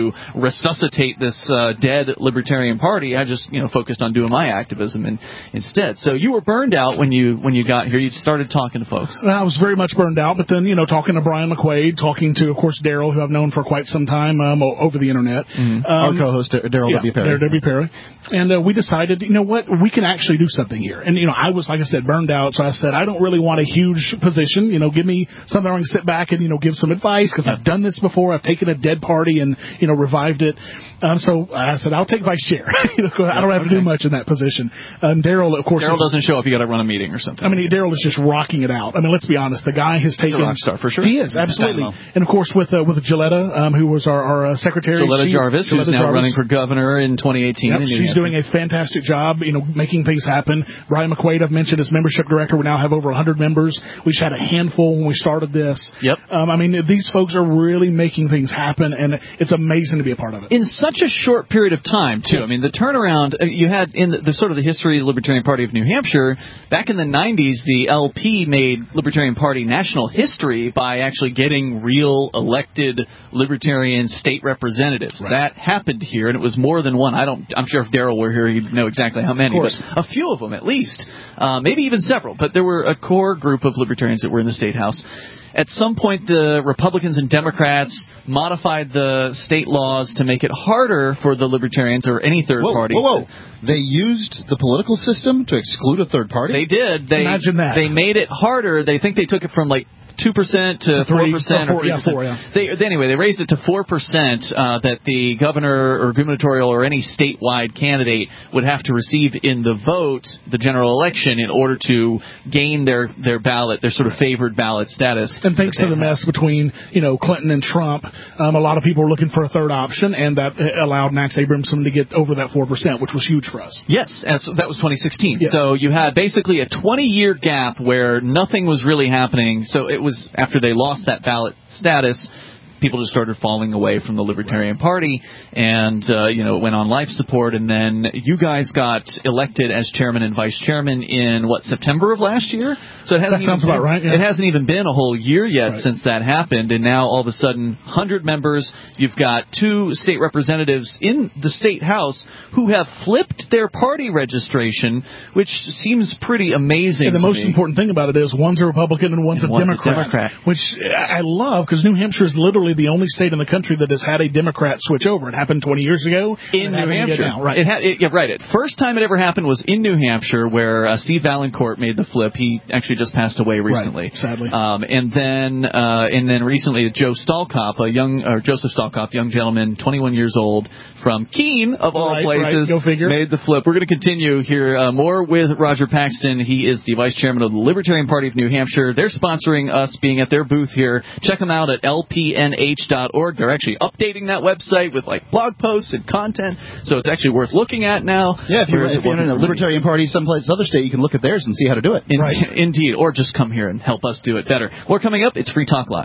to resuscitate this uh, dead Libertarian Party. I just, you know, focused on doing my activism in, instead. So you were burned out when you when you got here. You started talking to folks. I was very much burned out, but then, you know, talking to Brian McQuaid, talking to, of course, Daryl, who I've known for quite some time um, over the internet. Mm-hmm. Um, Our co-host, Daryl yeah, W. Perry. Daryl W. Perry. And uh, we decided, you know what, we can actually do something here. And, you know, I was, like I said, burned out, so I said, I don't really want a huge position. You know, give me something where I can sit back and, you know, give some advice, because I've done this before. I've taken a dead party and, you know, revived it. Um, so I said, I'll take vice chair. you know, I don't have okay. to do much in that position. Um, Daryl, of course... Daryl doesn't show up. You got to run a meeting or something. I mean, Daryl is just rocking it out. I mean, let's be honest. The guy has taken... He's a rock star, for sure. He is, absolutely. And, of course, with uh, with Gilletta, um, who was our, our uh, secretary... Gilletta Jarvis, Gilletta who's now Jarvis. running for governor in twenty eighteen. Yep, she's doing a fantastic job, you know, making things happen. Brian McQuaid, I've mentioned, as membership director. We now have over one hundred members. We just had a handful when we started this. Yep. Um, I mean, these folks are really making things happen, and it's amazing to be a part of it. In such a short period of time, too. I mean, the turnaround, uh, you had in the, the sort of the history of the Libertarian Party of New Hampshire, back in the nineties, the L P made Libertarian Party national history by actually getting real elected Libertarian state representatives. Right. That happened here, and it was more than one. I don't, I'm sure if Daryl were here, he'd know exactly how many, but a few of them at least. Uh, maybe even several, but there were a core group of Libertarians that were in the State House. At some point, the Republicans and Democrats modified the state laws to make it harder for the Libertarians or any third whoa, party. Whoa, whoa. They used the political system to exclude a third party? They did. They, Imagine that. They made it harder. They think they took it from like two percent to four percent or three percent. Yeah, yeah. They, anyway, they raised it to four percent uh, that the governor or gubernatorial or any statewide candidate would have to receive in the vote, the general election, in order to gain their, their ballot, their sort of favored ballot status. And thanks to the mess between, you know, Clinton and Trump, um, a lot of people were looking for a third option, and that allowed Max Abramson to get over that four percent, which was huge for us. Yes, as, that was twenty sixteen. Yeah. So you had basically a twenty-year gap where nothing was really happening. So it was after they lost that ballot status, people just started falling away from the Libertarian Party, and uh, you know, it went on life support. And then you guys got elected as chairman and vice chairman in what, September of last year? So it hasn't that sounds even, about right. Yeah. It hasn't even been a whole year yet right. since that happened, and now all of a sudden, one hundred members. You've got two state representatives in the state house who have flipped their party registration, which seems pretty amazing. And the to most me. important thing about it is one's a Republican and one's, and a, one's Democrat, a Democrat, which I love, because New Hampshire is literally the only state in the country that has had a Democrat switch over. It happened twenty years ago in New Hampshire. Now, right? It ha- it, yeah, right. It first time it ever happened was in New Hampshire, where uh, Steve Valancourt made the flip. He actually just passed away recently, right, sadly. Um, and then uh, and then recently, Joe Stalkop, a young or Joseph Stalkop, young gentleman, twenty-one years old, from Keene of all right, places, right. Go figure. made the flip. We're going to continue here uh, more with Roger Paxton. He is the vice chairman of the Libertarian Party of New Hampshire. They're sponsoring us being at their booth here. Check them out at L P N H dot org. They're actually updating that website with like blog posts and content, so it's actually worth looking at now. Yeah, if you're, if you're in a Libertarian Party someplace other state, you can look at theirs and see how to do it. In, right. Indeed, or just come here and help us do it better. More coming up. It's Free Talk Live.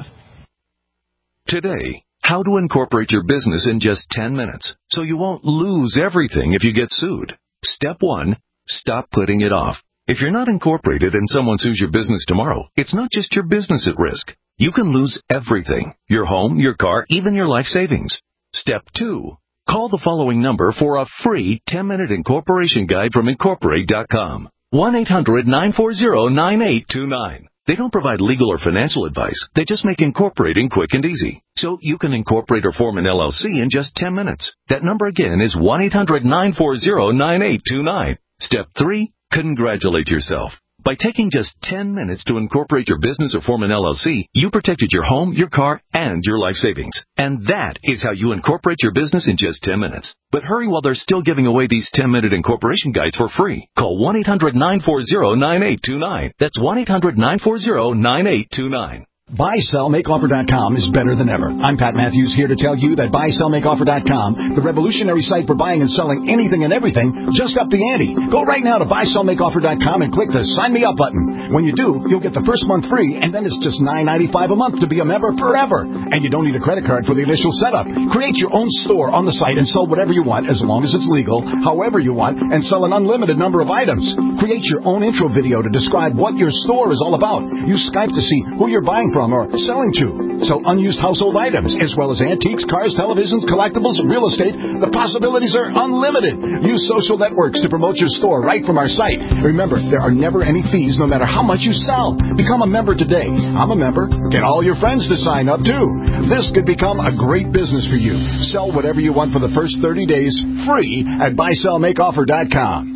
Today, how to incorporate your business in just ten minutes so you won't lose everything if you get sued. Step one, stop putting it off. If you're not incorporated and someone sues your business tomorrow, it's not just your business at risk. You can lose everything: your home, your car, even your life savings. Step two, call the following number for a free ten-minute incorporation guide from Incorporate dot com. one eight hundred nine four zero nine eight two nine. They don't provide legal or financial advice. They just make incorporating quick and easy. So you can incorporate or form an L L C in just ten minutes. That number again is one eight hundred nine four zero nine eight two nine. Step three, congratulate yourself. By taking just ten minutes to incorporate your business or form an L L C, you protected your home, your car, and your life savings. And that is how you incorporate your business in just ten minutes. But hurry while they're still giving away these ten-minute incorporation guides for free. Call one eight hundred nine four zero nine eight two nine. That's one eight hundred nine four zero nine eight two nine. buy sell make offer dot com is better than ever. I'm Pat Matthews, here to tell you that buy sell make offer dot com, the revolutionary site for buying and selling anything and everything, just upped the ante. Go right now to buy sell make offer dot com and click the Sign Me Up button. When you do, you'll get the first month free, and then it's just nine ninety-five a month to be a member forever. And you don't need a credit card for the initial setup. Create your own store on the site and sell whatever you want, as long as it's legal, however you want, and sell an unlimited number of items. Create your own intro video to describe what your store is all about. Use Skype to see who you're buying from or selling to. So unused household items, as well as antiques, cars, televisions, collectibles, real estate, the possibilities are unlimited. Use social networks to promote your store right from our site. Remember, there are never any fees no matter how much you sell. Become a member today. I'm a member. Get all your friends to sign up, too. This could become a great business for you. Sell whatever you want for the first thirty days free at buy sell make offer dot com.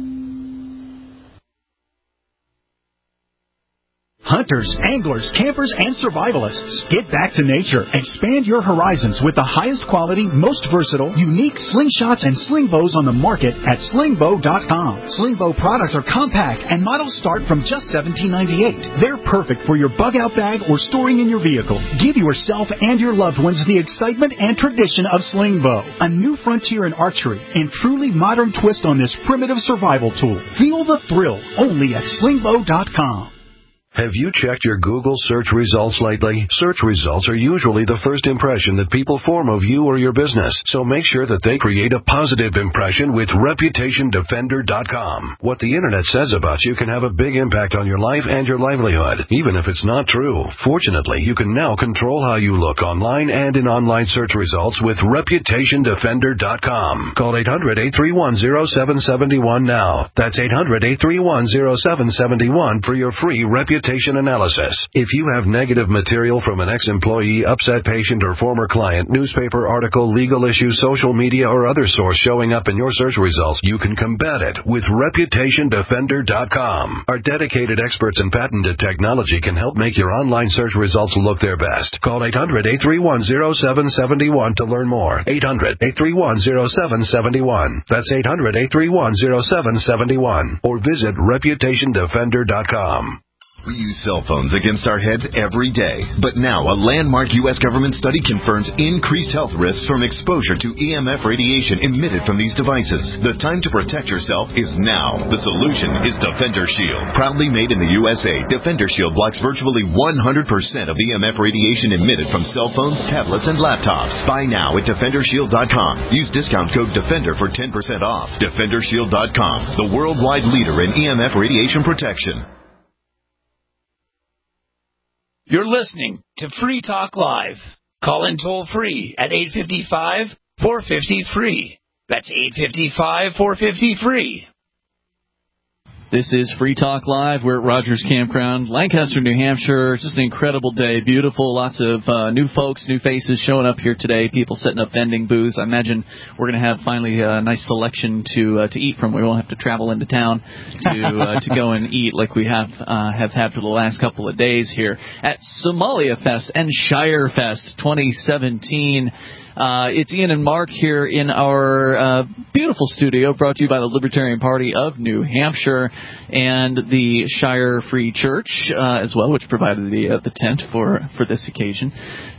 Hunters, anglers, campers, and survivalists. Get back to nature. Expand your horizons with the highest quality, most versatile, unique slingshots and sling bows on the market at sling bow dot com. Sling bow products are compact and models start from just seventeen ninety-eight. They're perfect for your bug out bag or storing in your vehicle. Give yourself and your loved ones the excitement and tradition of sling bow. A new frontier in archery and truly modern twist on this primitive survival tool. Feel the thrill only at sling bow dot com. Have you checked your Google search results lately? Search results are usually the first impression that people form of you or your business, so make sure that they create a positive impression with reputation defender dot com. What the Internet says about you can have a big impact on your life and your livelihood, even if it's not true. Fortunately, you can now control how you look online and in online search results with reputation defender dot com. Call eight hundred, eight three one, zero seven seven one now. That's eight hundred, eight three one, zero seven seven one for your free reputation analysis. If you have negative material from an ex-employee, upset patient, or former client, newspaper article, legal issue, social media, or other source showing up in your search results, you can combat it with reputation defender dot com. Our dedicated experts in patented technology can help make your online search results look their best. Call eight hundred, eight three one, zero seven seven one to learn more. eight hundred, eight three one, zero seven seven one. That's eight hundred, eight three one, zero seven seven one. Or visit reputation defender dot com. We use cell phones against our heads every day, but now a landmark U S government study confirms increased health risks from exposure to E M F radiation emitted from these devices. The time to protect yourself is now. The solution is Defender Shield. Proudly made in the U S A, Defender Shield blocks virtually one hundred percent of E M F radiation emitted from cell phones, tablets, and laptops. Buy now at defender shield dot com. Use discount code DEFENDER for ten percent off. defender shield dot com, the worldwide leader in E M F radiation protection. You're listening to Free Talk Live. Call in toll free at eight five five, four five zero, free. That's eight five five, four five zero, free. This is Free Talk Live. We're at Rogers Campground, Lancaster, New Hampshire. It's just an incredible day. Beautiful. Lots of uh, new folks, new faces showing up here today. People setting up vending booths. I imagine we're going to have finally a nice selection to uh, to eat from. We won't have to travel into town to uh, to go and eat like we have uh, have had for the last couple of days here at Somalia Fest and Shire Fest twenty seventeen. Uh, it's Ian and Mark here in our uh, beautiful studio, brought to you by the Libertarian Party of New Hampshire and the Shire Free Church uh, as well, which provided the uh, the tent for, for this occasion.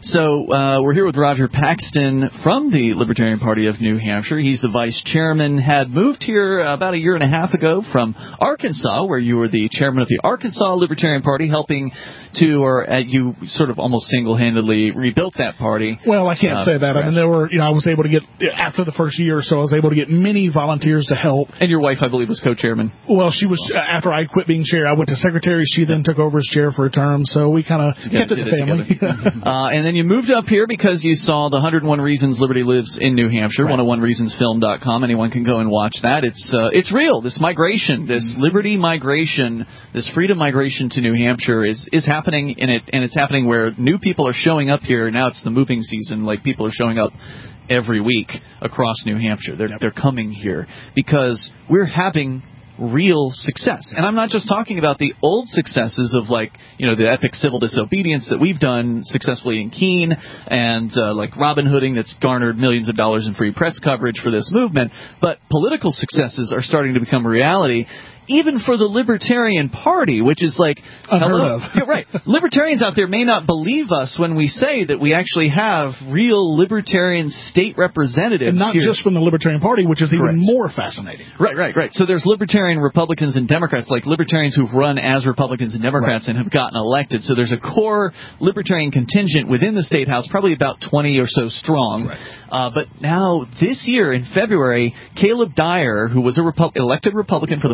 So uh, we're here with Roger Paxton from the Libertarian Party of New Hampshire. He's the vice chairman, had moved here about a year and a half ago from Arkansas, where you were the chairman of the Arkansas Libertarian Party, helping to, or uh, you sort of almost single-handedly rebuilt that party. Well, I can't uh, say that. I mean, there were, you know, I was able to get, after the first year or so, I was able to get many volunteers to help. And your wife, I believe, was co-chairman. Well, she was, uh, after I quit being chair, I went to secretary. She then took over as chair for a term, so we kind of kept it the family. uh, and then you moved up here because you saw the one hundred one Reasons Liberty Lives in New Hampshire, right. one oh one reasons film dot com. Anyone can go and watch that. It's uh, it's real. This migration, this liberty migration, this freedom migration to New Hampshire is, is happening, in it, and it's happening where new people are showing up here. Now it's the moving season. Like, people are showing up every week across New Hampshire. They're, they're coming here because we're having real success. And I'm not just talking about the old successes of, like, you know, the epic civil disobedience that we've done successfully in Keene and uh, like Robin Hooding that's garnered millions of dollars in free press coverage for this movement, but political successes are starting to become a reality. Even for the Libertarian Party, which is like, unheard hello, of. Yeah, right. Libertarians out there may not believe us when we say that we actually have real libertarian state representatives and not here. Just from the Libertarian Party, which is even Correct. more fascinating. Right, right, right. So there's Libertarian Republicans and Democrats, like Libertarians who've run as Republicans and Democrats right. and have gotten elected. So there's a core Libertarian contingent within the State House, probably about twenty or so strong. Right. Uh, but now, this year in February, Caleb Dyer, who was a Repu- elected Republican for the first time in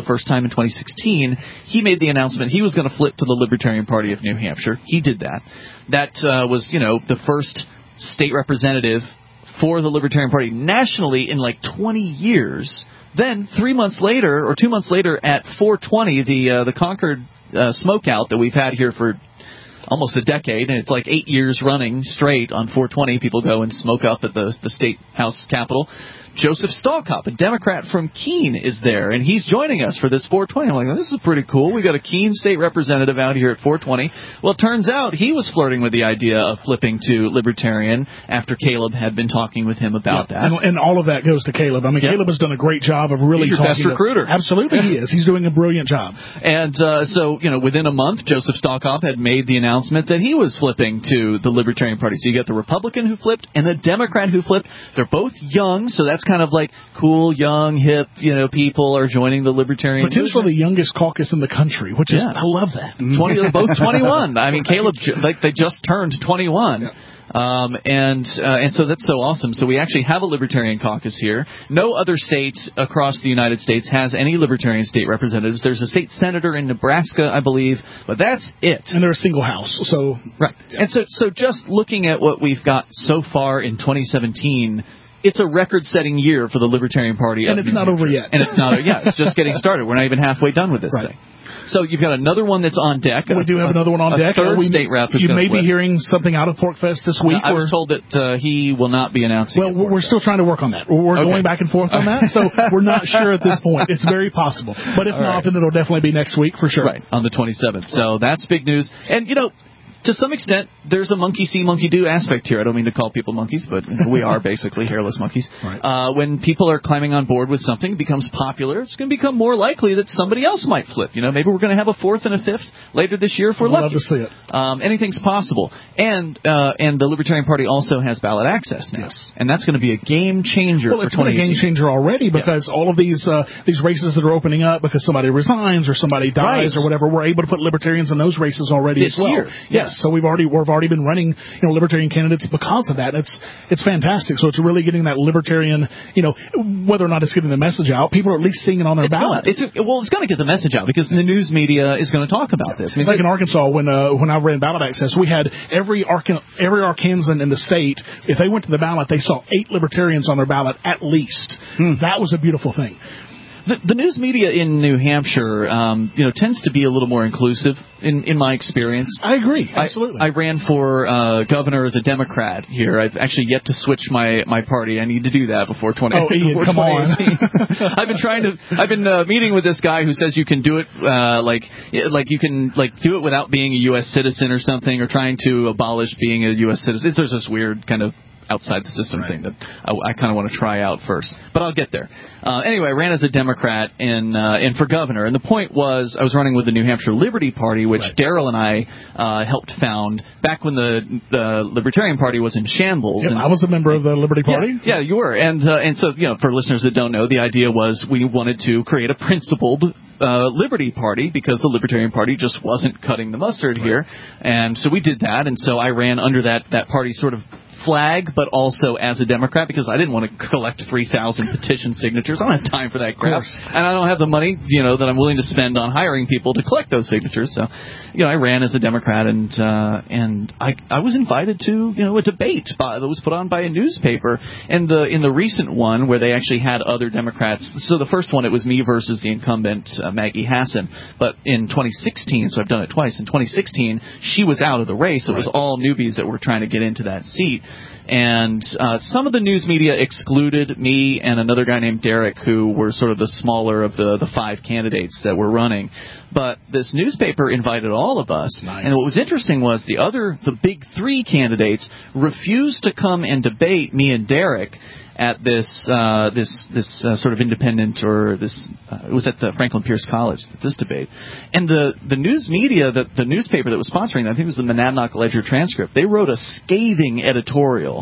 in twenty sixteen, he made the announcement he was going to flip to the Libertarian Party of New Hampshire. He did that. That uh, was, you know, the first state representative for the Libertarian Party nationally in like twenty years. Then, three months later, or two months later, at four twenty, the uh, the Concord uh, smokeout that we've had here for almost a decade, and it's like eight years running straight on four twenty, people go and smoke up at the the state house capitol. Joseph Stalkop, a Democrat from Keene, is there, and he's joining us for this four twenty. I'm like, oh, this is pretty cool. We got a Keene state representative out here at four twenty. Well, it turns out he was flirting with the idea of flipping to Libertarian after Caleb had been talking with him about yeah, that. And, and all of that goes to Caleb. I mean, yeah. Caleb has done a great job of really He's your talking best recruiter. To, absolutely, he is. He's doing a brilliant job. And uh, so, you know, within a month, Joseph Stalkop had made the announcement that he was flipping to the Libertarian Party. So you got the Republican who flipped and the Democrat who flipped. They're both young, so that's kind of like cool, young, hip, you know, people are joining the Libertarian Potentially movement. the youngest caucus in the country, which is, yeah. I love that. twenty, they're both twenty-one. I mean, Caleb, like, they just turned twenty-one. Yeah. Um, and uh, and so that's so awesome. So we actually have a Libertarian caucus here. No other state across the United States has any Libertarian state representatives. There's a state senator in Nebraska, I believe, but that's it. And they're a single house. So right. Yeah. And so so just looking at what we've got so far in twenty seventeen. It's a record-setting year for the Libertarian Party. And it's not over yet. And it's not, yeah, it's just getting started. We're not even halfway done with this right. thing. So you've got another one that's on deck. We do have another one on a deck. Third we, state rep. You may flip. be hearing something out of PorkFest this week. I was told that uh, he will not be announcing. Well, we're still trying to work on that. We're okay. going back and forth on that, so we're not sure at this point. It's very possible. But if All not, right. then it'll definitely be next week for sure. Right, on the twenty-seventh. So that's big news. And, you know, to some extent, there's a monkey see, monkey do aspect here. I don't mean to call people monkeys, but you know, we are basically hairless monkeys. Right. Uh, when people are climbing on board with something, it becomes popular, it's going to become more likely that somebody else might flip. You know, maybe we're going to have a fourth and a fifth later this year if we're I'd lucky. love to see it. Um, anything's possible. And uh, and the Libertarian Party also has ballot access now. Yes. And that's going to be a game changer well, for it's been a game changer already because yeah. all of these uh, these races that are opening up because somebody resigns or somebody dies right. or whatever, we're able to put Libertarians in those races already this as well. Year. Yes, so we've already we've already been running you know Libertarian candidates because of that. And it's it's fantastic. So it's really getting that Libertarian, you know, whether or not it's getting the message out, people are at least seeing it on their it's ballot. It's a, well, it's going to get the message out because the news media is going to talk about this. I mean, it's like in Arkansas when uh, when I ran ballot access, we had every Arkan- every Arkansan in the state. If they went to the ballot, they saw eight Libertarians on their ballot at least. Hmm. That was a beautiful thing. The, the news media in New Hampshire, um, you know, tends to be a little more inclusive in, in my experience. I agree, absolutely. I, I ran for uh, governor as a Democrat here. I've actually yet to switch my, my party. I need to do that before twenty. Oh, Ian, come on! I've been trying to. I've been uh, meeting with this guy who says you can do it uh, like like you can like do it without being a U S citizen or something, or trying to abolish being a U S citizen. There's this weird kind of outside the system right. thing that I, I kind of want to try out first, but I'll get there. Uh, anyway, I ran as a Democrat in uh, and for governor, and the point was I was running with the New Hampshire Liberty Party, which right. Daryl and I uh, helped found back when the the Libertarian Party was in shambles. Yeah, and, I was a member of the Liberty Party. Yeah, yeah you were, and uh, and so you know, for listeners that don't know, the idea was we wanted to create a principled Uh, Liberty Party because the Libertarian Party just wasn't cutting the mustard right. here, and so we did that, and so I ran under that that party sort of flag, but also as a Democrat because I didn't want to collect three thousand petition signatures. I don't have time for that crap, and I don't have the money, you know, that I'm willing to spend on hiring people to collect those signatures. So, you know, I ran as a Democrat, and uh, and I I was invited to you know a debate by, that was put on by a newspaper, and the in the recent one where they actually had other Democrats. So the first one it was me versus the incumbent uh, Maggie Hassan, but in twenty sixteen, so I've done it twice. In twenty sixteen, she was out of the race. It was all newbies that were trying to get into that seat. And uh, some of the news media excluded me and another guy named Derek, who were sort of the smaller of the, the five candidates that were running. But this newspaper invited all of us. Nice. And what was interesting was the other, the big three candidates refused to come and debate me and Derek at this uh, this this uh, sort of independent or this uh, it was at the Franklin Pierce College, this debate. And the, the news media, the, the newspaper that was sponsoring that, I think it was the Monadnock Ledger Transcript, they wrote a scathing editorial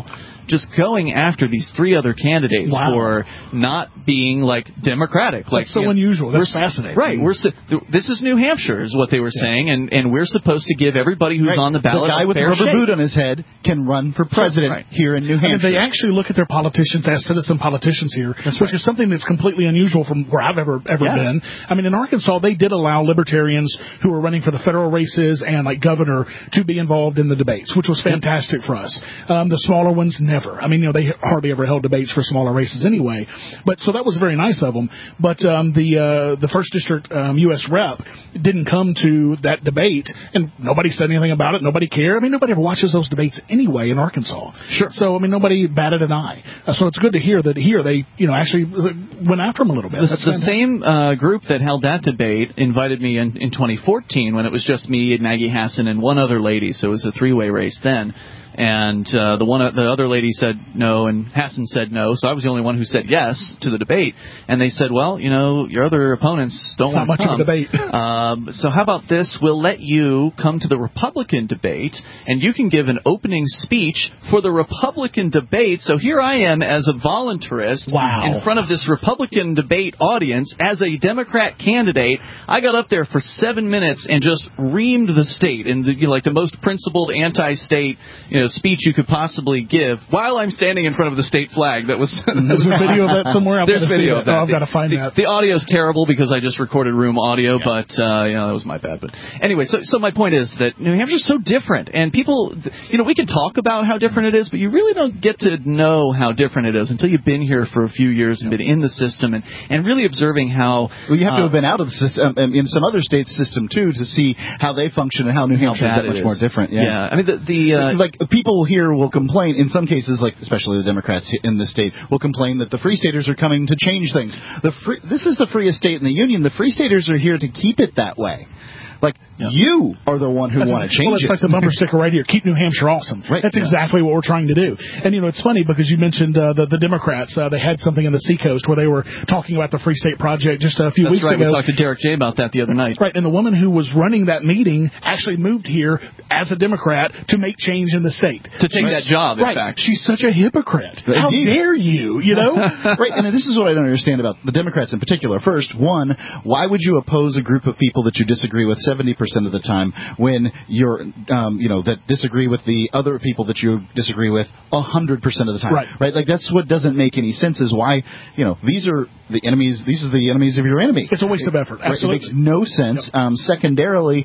just going after these three other candidates wow. for not being like democratic. Like That's so you know, unusual. That's fascinating. Right. We're this is New Hampshire, is what they were yeah. saying, and and we're supposed to give everybody who's right. on the ballot the guy a with fair the rubber shake. boot on his head can run for president right. here in New Hampshire. I mean, they actually look at their politicians as citizen politicians here, that's which right. is something that's completely unusual from where I've ever ever yeah. been. I mean, in Arkansas, they did allow libertarians who were running for the federal races and like governor to be involved in the debates, which was fantastic for us. Um, the smaller ones, never. I mean, you know, they hardly ever held debates for smaller races anyway. But so that was very nice of them. But um, the uh, the first district um, U S rep didn't come to that debate, and nobody said anything about it. Nobody cared. I mean, nobody ever watches those debates anyway in Arkansas. Sure. So I mean, nobody batted an eye. Uh, so it's good to hear that here they, you know, actually went after him a little bit. The, That's the same uh, group that held that debate invited me in, in twenty fourteen when it was just me and Maggie Hassan and one other lady. So it was a three-way race then. And uh, the one, the other lady said no, and Hassan said no. So I was the only one who said yes to the debate. And they said, "Well, you know, your other opponents don't it's want not to come. Much of a debate. um, so how about this? We'll let you come to the Republican debate, and you can give an opening speech for the Republican debate." So here I am as a voluntarist wow. in front of this Republican debate audience as a Democrat candidate. I got up there for seven minutes and just reamed the state in the, you know, like the most principled anti-state, you know, speech you could possibly give while I'm standing in front of the state flag. That was. There's a video of that somewhere. I've There's video that. of that. Oh, I've got to find the, that. The audio's terrible because I just recorded room audio, yeah. but uh, you know that was my bad. But anyway, so so my point is that New Hampshire's so different, and people, you know, we can talk about how different it is, but you really don't get to know how different it is until you've been here for a few years and been in the system and and really observing how. Well, you have uh, to have been out of the system um, in some other states' system too to see how they function and how New Hampshire is that much is. more different. Yeah. yeah, I mean the the uh, like people here will complain in some cases, like especially the Democrats in this state will complain that the Free Staters are coming to change things. The free, this is the freest state in the union. The Free Staters are here to keep it that way. Like, yep. you are the one who want to change well, it's it. like the bumper sticker right here. Keep New Hampshire awesome. Right. That's yeah. exactly what we're trying to do. And, you know, it's funny because you mentioned uh, the, the Democrats. Uh, they had something in the Seacoast where they were talking about the Free State Project just a few That's weeks right. ago. We talked to Derek J. about that the other night. Right. And the woman who was running that meeting actually moved here as a Democrat to make change in the state. To take She's, that job, in right. fact. She's such a hypocrite. But How indeed. dare you, you know? Right. And this is what I don't understand about the Democrats in particular. First, one, why would you oppose a group of people that you disagree with seventy percent of the time when you're, um, you know, that disagree with the other people that you disagree with one hundred percent of the time? Right. Right? Like, that's what doesn't make any sense is why, you know, these are the enemies, these are the enemies of your enemy. It's a waste of effort. Absolutely. Right? It makes no sense. Yep. Um, secondarily,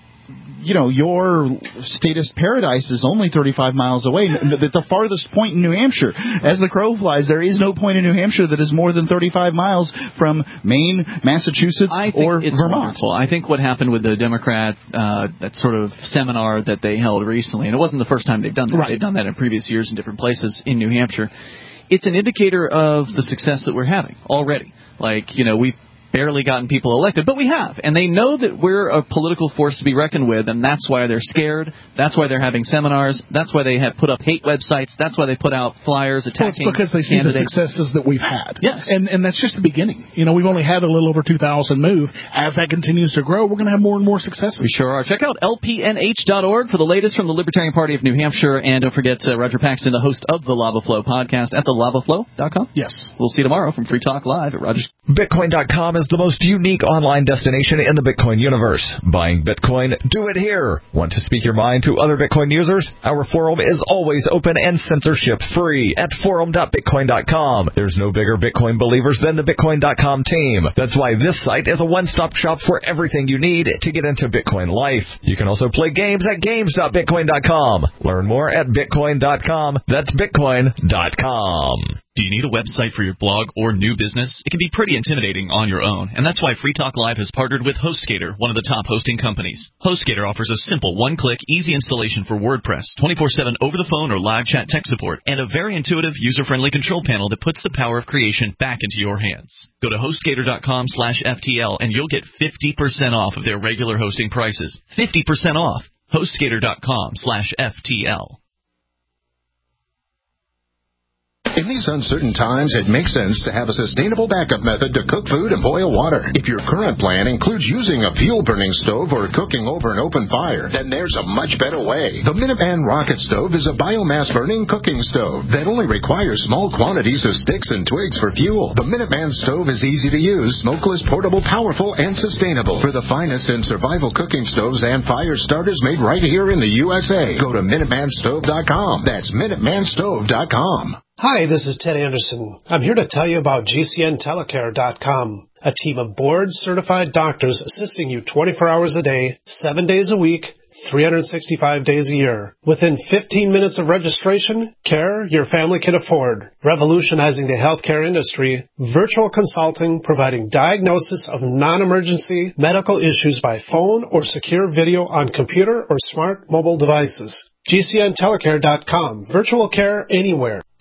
you know, your statist paradise is only thirty-five miles away. The, the farthest point in New Hampshire. As the crow flies, there is no point in New Hampshire that is more than thirty-five miles from Maine, Massachusetts, I think or it's Vermont. Wonderful. I think what happened with the Democrat, uh, that sort of seminar that they held recently, and it wasn't the first time they've done that. Right. They've done that in previous years in different places in New Hampshire. It's an indicator of the success that we're having already. Like, you know, we've barely gotten people elected, but we have. And they know that we're a political force to be reckoned with, and that's why they're scared. That's why they're having seminars. That's why they have put up hate websites. That's why they put out flyers attacking well, it's because they see candidates. the successes that we've had. Yes. And and that's just the beginning. You know, we've only had a little over two thousand move. As that continues to grow, we're going to have more and more successes. We sure are. Check out L P N H dot org for the latest from the Libertarian Party of New Hampshire. And don't forget uh, Roger Paxton, the host of the Lava Flow podcast at the lava flow dot com. Yes. We'll see you tomorrow from Free Talk Live at Rogers. Bitcoin dot com is the most unique online destination in the Bitcoin universe. Buying Bitcoin? Do it here. Want to speak your mind to other Bitcoin users? Our forum is always open and censorship free at forum dot bitcoin dot com. There's no bigger Bitcoin believers than the Bitcoin dot com team. That's why this site is a one-stop shop for everything you need to get into Bitcoin life. You can also play games at games dot bitcoin dot com. Learn more at bitcoin dot com. That's bitcoin dot com. Do you need a website for your blog or new business? It can be pretty intimidating on your own, and that's why Free Talk Live has partnered with HostGator, one of the top hosting companies. HostGator offers a simple one-click, easy installation for WordPress, twenty-four seven over-the-phone or live chat tech support, and a very intuitive, user-friendly control panel that puts the power of creation back into your hands. Go to HostGator dot com slash F T L, and you'll get fifty percent off of their regular hosting prices. fifty percent off. HostGator dot com slash F T L. If In these uncertain times, it makes sense to have a sustainable backup method to cook food and boil water. If your current plan includes using a fuel-burning stove or cooking over an open fire, then there's a much better way. The Minuteman Rocket Stove is a biomass-burning cooking stove that only requires small quantities of sticks and twigs for fuel. The Minuteman stove is easy to use, smokeless, portable, powerful, and sustainable. For the finest in survival cooking stoves and fire starters made right here in the U S A, go to Minuteman Stove dot com. That's Minuteman Stove dot com. Hi, this is Ted Anderson. I'm here to tell you about G C N Telecare dot com, a team of board-certified doctors assisting you twenty-four hours a day, seven days a week, three hundred sixty-five days a year. Within fifteen minutes of registration, care your family can afford. Revolutionizing the healthcare industry, virtual consulting providing diagnosis of non-emergency medical issues by phone or secure video on computer or smart mobile devices. G C N Telecare dot com. Virtual care anywhere.